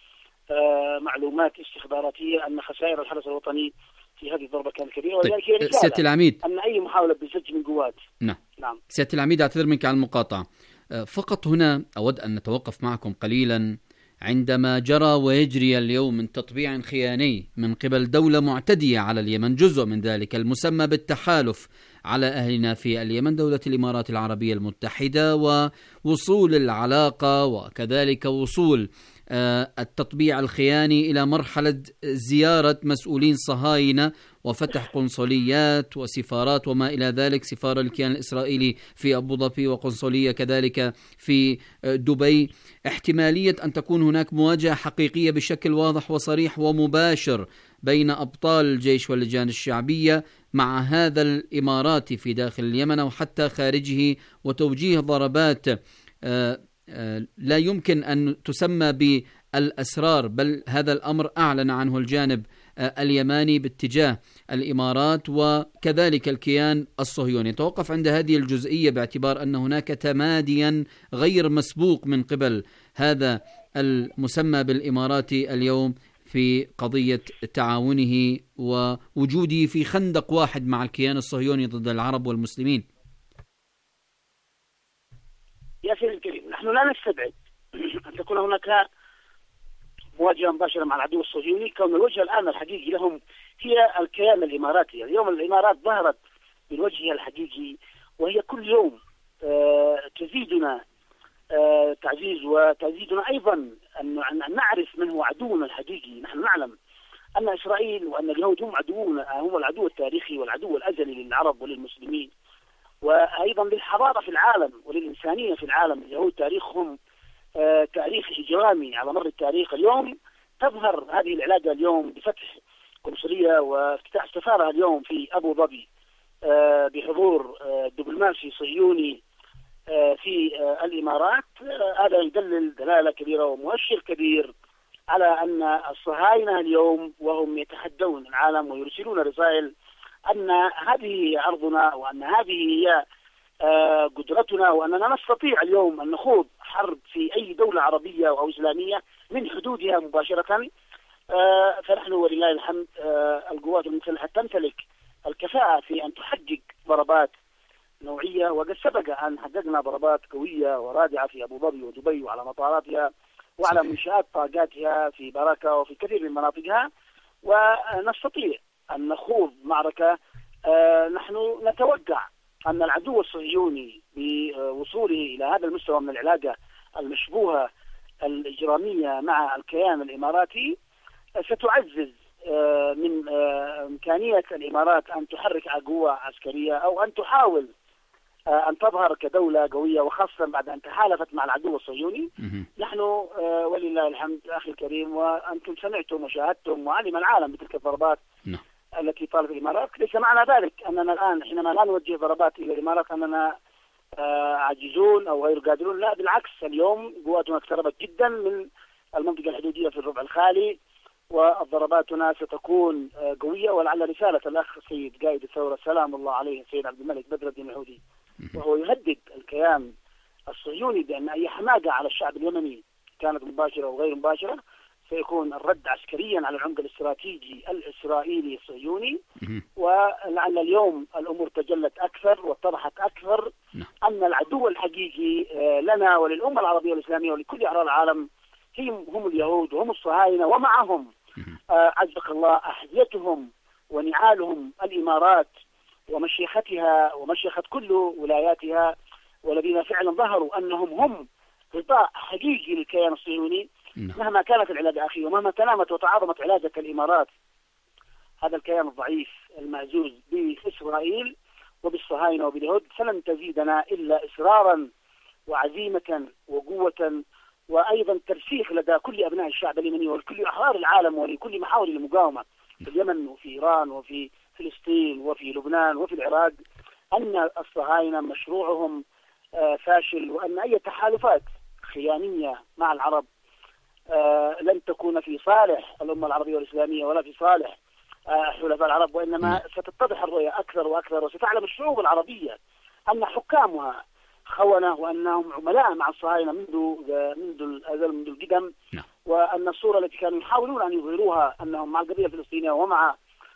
معلومات استخباراتية أن خسائر الحرس الوطني في هذه الضربة كانت كبيرة. ولذلك هي رسالة سيادة العميد أن أي محاولة بزج من قوات. نعم سيادة العميد، أعتذر منك عن المقاطعة، فقط هنا أود أن نتوقف معكم قليلا عندما جرى ويجري اليوم من تطبيع خياني من قبل دولة معتدية على اليمن، جزء من ذلك المسمى بالتحالف على أهلنا في اليمن، دولة الإمارات العربية المتحدة، ووصول العلاقة وكذلك وصول التطبيع الخياني إلى مرحلة زيارة مسؤولين صهاينة وفتح قنصليات وسفارات وما إلى ذلك، سفارة الكيان الإسرائيلي في أبو ظبي وقنصلية كذلك في دبي. احتمالية أن تكون هناك مواجهة حقيقية بشكل واضح وصريح ومباشر بين أبطال الجيش واللجان الشعبية مع هذا الإماراتي في داخل اليمن أو حتى خارجه، وتوجيه ضربات لا يمكن أن تسمى بالأسرار، بل هذا الأمر أعلن عنه الجانب اليماني باتجاه الإمارات وكذلك الكيان الصهيوني. توقف عند هذه الجزئية باعتبار أن هناك تماديا غير مسبوق من قبل هذا المسمى بالإماراتي اليوم في قضية تعاونه ووجوده في خندق واحد مع الكيان الصهيوني ضد العرب والمسلمين. يا سيدي الكريم، نحن لا نستبعد أن تكون هناك مواجهة مباشرة مع العدو الصهيوني، كون الوجه الآن الحقيقي لهم هي الكيان الإماراتي. اليوم الإمارات ظهرت بالوجه الحقيقي، وهي كل يوم تزيدنا تعزيز، وتزيدنا أيضا أن نعرف من هو عدونا الحقيقي. نحن نعلم أن إسرائيل وأن اليهود هم عدونا، هم العدو التاريخي والعدو الأزلي للعرب وللمسلمين، وأيضا للحضارة في العالم وللإنسانية في العالم. اليهود تاريخهم تاريخ إجرامي على مر التاريخ. اليوم تظهر هذه العلاقة اليوم بفتح قنصلية وافتتاح سفارة اليوم في أبو ظبي بحضور دبلوماسي صهيوني في الإمارات. هذا يدلل دلالة كبيرة ومؤشر كبير على أن الصهاينة اليوم وهم يتحدون العالم ويرسلون رسائل أن هذه هي أرضنا، وأن هذه هي قدرتنا، وأننا نستطيع اليوم أن نخوض حرب في أي دولة عربية أو إسلامية من حدودها مباشرة. فنحن ولله الحمد القوات المسلحة تمتلك الكفاءة في أن تحقق ضربات نوعية، وقد سبق أن حققنا ضربات قوية ورادعة في أبو ظبي ودبي وعلى مطاراتها وعلى منشآت طاقاتها في براكة وفي كثير من مناطقها، ونستطيع أن نخوض معركة. نحن نتوقع أن العدو الصهيوني بوصوله إلى هذا المستوى من العلاقة المشبوهة الإجرامية مع الكيان الإماراتي ستعزز من إمكانية الإمارات أن تحرك قوة عسكرية أو أن تحاول أن تظهر كدولة قوية، وخاصة بعد أن تحالفت مع العدو الصهيوني. نحن ولله الحمد أخي الكريم، وأنتم سمعتم وشاهدتم وعلم العالم بتلك الضربات التي طالت الإمارات. ليس معنى ذلك أننا الآن حينما لا نوجه ضربات إلى الإمارات أننا عاجزون أو غير قادرون، لا بالعكس، اليوم قواتنا اقتربت جدا من المنطقة الحدودية في الربع الخالي، والضرباتنا ستكون قوية. ولعل رسالة الأخ سيد قائد الثورة سلام الله عليه السيد عبد الملك بدر الدين العودي، وهو يهدد الكيان الصهيوني بأن أي حماقة على الشعب اليمني كانت مباشرة أو غير مباشرة سيكون الرد عسكريا على العمق الاستراتيجي الإسرائيلي الصهيوني. ولعل اليوم الأمور تجلت أكثر واتضحت أكثر أن العدو الحقيقي لنا وللأمة العربية والإسلامية ولكل أعراض العالم هم اليهود وهم الصهاينة، ومعهم عزك الله أحذيتهم ونعالهم الإمارات ومشيختها ومشيخة كل ولاياتها، والذين فعلا ظهروا أنهم هم غطاء حقيقي للكيان الصهيوني. مهما كانت العلاقة أخي ومهما تنامت وتعاظمت علاقة الإمارات هذا الكيان الضعيف المعزوز بإسرائيل وبالصهاينة وباليهود، فلن تزيدنا إلا إصرارا وعزيمة وقوة، وأيضا ترسيخ لدى كل أبناء الشعب اليمني ولكل أحرار العالم ولكل محاور المقاومة في اليمن وفي إيران وفي فلسطين وفي لبنان وفي العراق أن الصهاينة مشروعهم فاشل، وأن أي تحالفات خيانية مع العرب لن تكون في صالح الأمة العربية والإسلامية ولا في صالح حلفاء العرب، وإنما ستتضح الرؤية أكثر وأكثر، وستعلم الشعوب العربية أن حكامها خونة وأنهم عملاء مع الصهاينة منذ القدم، وأن الصورة التي كانوا يحاولون أن يظهروها أنهم مع القضية الفلسطينية ومع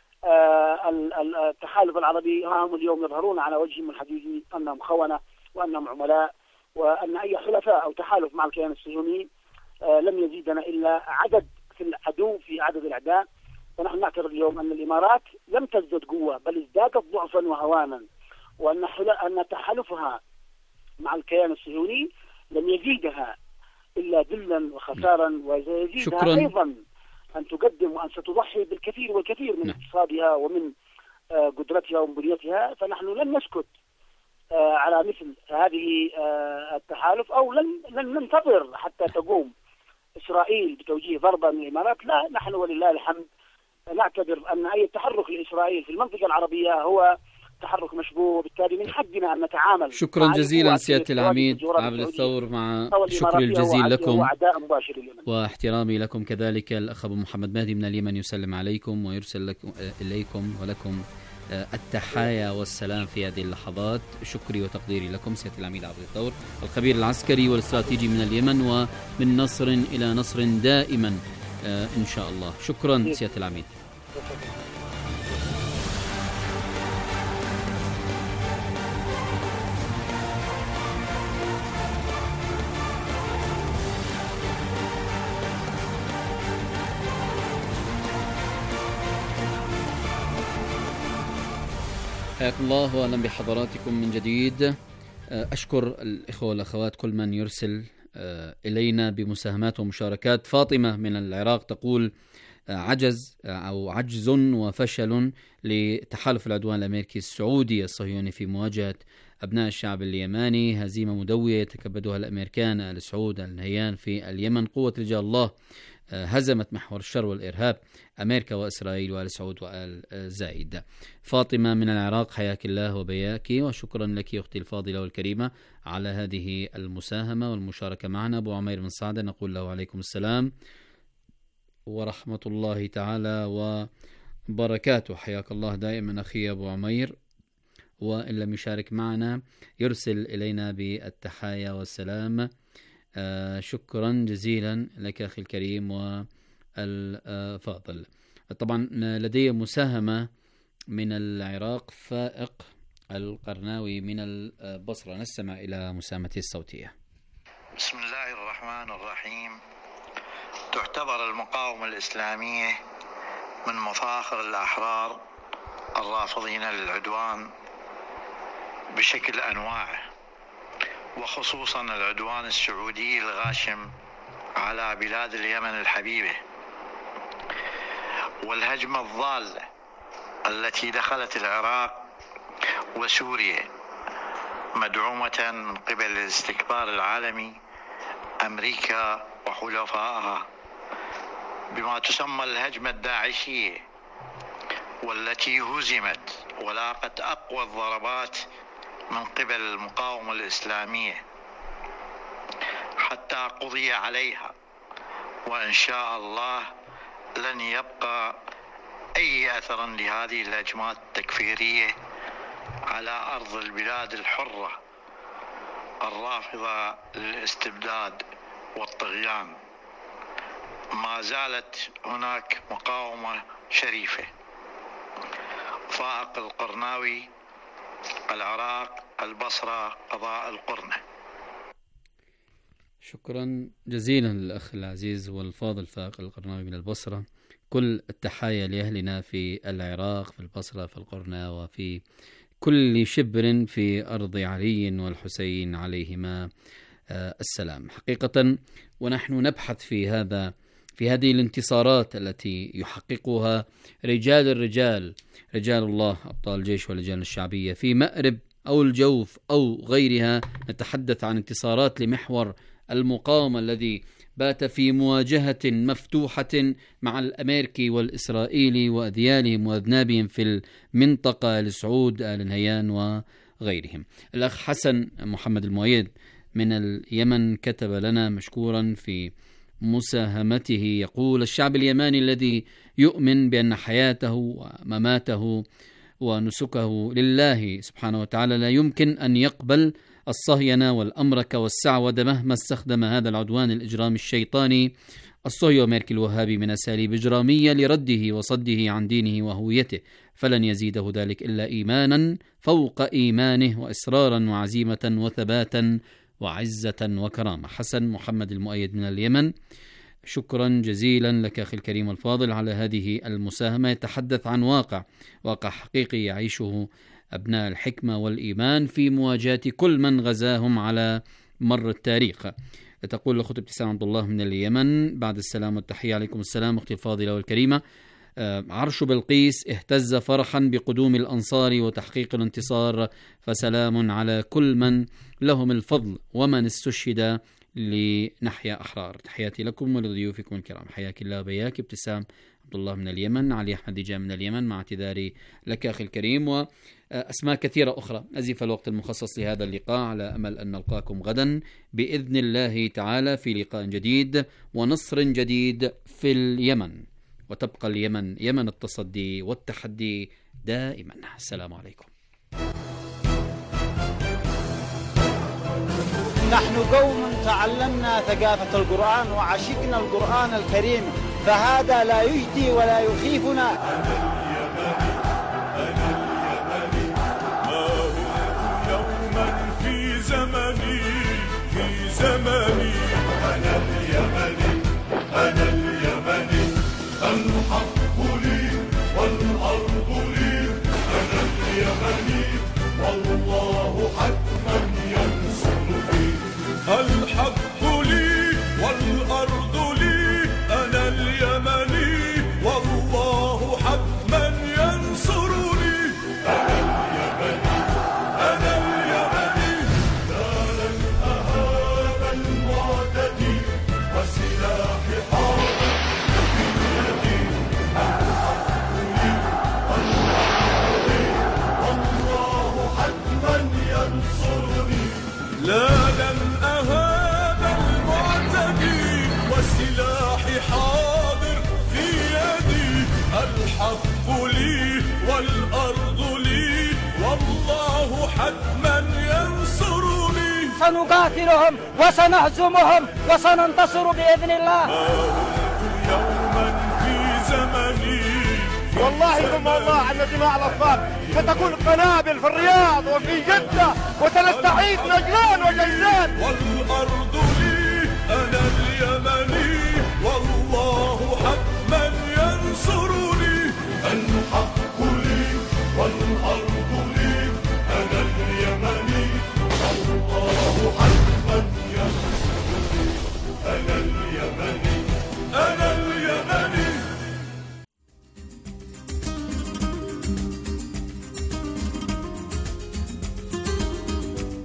التحالف العربي، هم اليوم يظهرون على وجههم الحقيقي أنهم خونة وأنهم عملاء، وأن أي حلفاء أو تحالف مع الكيان الصهيوني لم يزيدنا إلا عدد في العدو في عدد الأعداء. ونحن نعتبر اليوم أن الإمارات لم تزدد قوة بل ازدادت ضعفا وهوانا، وأن تحالفها مع الكيان الصهيوني لم يزيدها إلا ذلا وخسارا، ويزيدها أيضا أن تقدم وأن ستضحي بالكثير والكثير من اقتصادها ومن قدرتها ومبنيتها. فنحن لن نسكت على مثل هذه التحالف، أو لن ننتظر حتى تقوم إسرائيل بتوجيه ضربة من الإمارات. لا، نحن ولله الحمد نعتبر أن أي تحرك لإسرائيل في المنطقة العربية هو تحرك مشبوه، وبالتالي من حقنا أن نتعامل. شكرا جزيلا سيادة العميد عبد الثور، مع شكر الجزيل لكم واحترامي لكم. كذلك الأخ أبو محمد مهدي من اليمن يسلم عليكم ويرسل إليكم ولكم التحايا والسلام في هذه اللحظات. شكري وتقديري لكم سيادة العميد عبد الثور، الخبير العسكري والاستراتيجي من اليمن، ومن نصر إلى نصر دائما إن شاء الله. شكرا سيادة العميد. حياكم الله وأهلا بحضراتكم من جديد. أشكر الإخوة والأخوات كل من يرسل إلينا بمساهمات ومشاركات. فاطمة من العراق تقول عجز وفشل لتحالف العدوان الأمريكي السعودي الصهيوني في مواجهة أبناء الشعب اليماني، هزيمة مدوية يتكبدها الأمريكان آل سعود النهيان في اليمن. قوة رجال الله هزمت محور الشر والإرهاب، أمريكا وإسرائيل وآل سعود وآل زايد. فاطمة من العراق حياك الله وبياك، وشكرا لك أختي الفاضلة والكريمة على هذه المساهمة والمشاركة معنا. أبو عمير بن صعدة نقول له عليكم السلام ورحمة الله تعالى وبركاته. حياك الله دائما أخي أبو عمير، وإن لم يشارك معنا يرسل إلينا بالتحايا والسلام. شكرا جزيلا لك أخي الكريم والفاضل. طبعا لدي مساهمة من العراق، فائق القرناوي من البصرة، نستمع إلى مساهمته الصوتية. بسم الله الرحمن الرحيم. تعتبر المقاومة الإسلامية من مفاخر الأحرار الرافضين للعدوان بشكل أنواعه، وخصوصا العدوان السعودي الغاشم على بلاد اليمن الحبيبة. والهجمة الضالة التي دخلت العراق وسوريا مدعومة من قبل الاستكبار العالمي أمريكا وحلفائها بما تسمى الهجمة الداعشية، والتي هزمت ولاقت أقوى الضربات من قبل المقاومة الإسلامية حتى قضي عليها، وإن شاء الله لن يبقى أي أثر لهذه الهجمات التكفيرية على أرض البلاد الحرة الرافضة للاستبداد والطغيان. ما زالت هناك مقاومة شريفة. فائق القرناوي، العراق، البصرة، قضاء القرنة. شكرا جزيلا للأخ العزيز والفاضل فائق القرناوي من البصرة. كل التحايا لأهلنا في العراق، في البصرة، في القرنة، وفي كل شبر في أرض علي والحسين عليهما السلام. حقيقة ونحن نبحث في هذه الانتصارات التي يحققها رجال الله أبطال الجيش واللجان الشعبية في مأرب أو الجوف أو غيرها. نتحدث عن انتصارات لمحور المقاومة الذي بات في مواجهة مفتوحة مع الأمريكي والإسرائيلي وأذيالهم وأذنابهم في المنطقة، لسعود، آل نهيان وغيرهم. الأخ حسن محمد المؤيد من اليمن كتب لنا مشكورا في مساهمته، يقول: الشعب اليماني الذي يؤمن بأن حياته ومماته ونسكه لله سبحانه وتعالى لا يمكن أن يقبل الصهينة والأمركة والسعودة مهما استخدم هذا العدوان الإجرامي الشيطاني الصهيوني الأمريكي الوهابي من أساليب إجرامية لرده وصده عن دينه وهويته، فلن يزيده ذلك إلا إيمانا فوق إيمانه وإصرارا وعزيمة وثباتا وعزة وكرامة. حسن محمد المؤيد من اليمن، شكرا جزيلا لك أخي الكريم الفاضل على هذه المساهمة. يتحدث عن واقع حقيقي يعيشه أبناء الحكمة والإيمان في مواجهة كل من غزاهم على مر التاريخ. تقول الأخت ابتسام عبد الله من اليمن: بعد السلام والتحية عليكم السلام أختي الفاضلة والكريمة. عرش بلقيس اهتز فرحا بقدوم الأنصار وتحقيق الانتصار، فسلام على كل من لهم الفضل ومن استشهد لنحيا أحرار. تحياتي لكم ولضيوفكم الكرام. حياك الله بياك ابتسام عبد الله من اليمن، علي أحمد دجا من اليمن، مع اعتذاري لك أخي الكريم، وأسماء كثيرة أخرى. أزف الوقت المخصص لهذا اللقاء، على أمل أن نلقاكم غدا بإذن الله تعالى في لقاء جديد ونصر جديد في اليمن، وتبقى اليمن يمن التصدي والتحدي دائما. السلام عليكم. نحن قوم تعلمنا ثقافة القرآن وعشقنا القرآن الكريم، فهذا لا يجدي ولا يخيفنا. يوما في زمني أنا اليمني الحق لي والأرض لي، أنا اليمني والله حتما ينصرني. الحق لي والأرض لي، أنا اليمني والله حتما ينصرني. أنا اليمني لا لن أهاب المعتدي وسلاحي حاضر في يدي. الحق لي والأرض لي والله حتما ينصرني. لا لن أهاب المعتدي وسلاحي حاضر في يدي. الحق لي والأرض لي والله حتما ينصرني. سنقاتلهم وسنهزمهم وسننتصر بإذن الله. يوما في زمني والله ثم الله أن دماء الأطفال ستكون قنابل في الرياض وفي جدة وسنستعيد نجران وجيزان. والأرض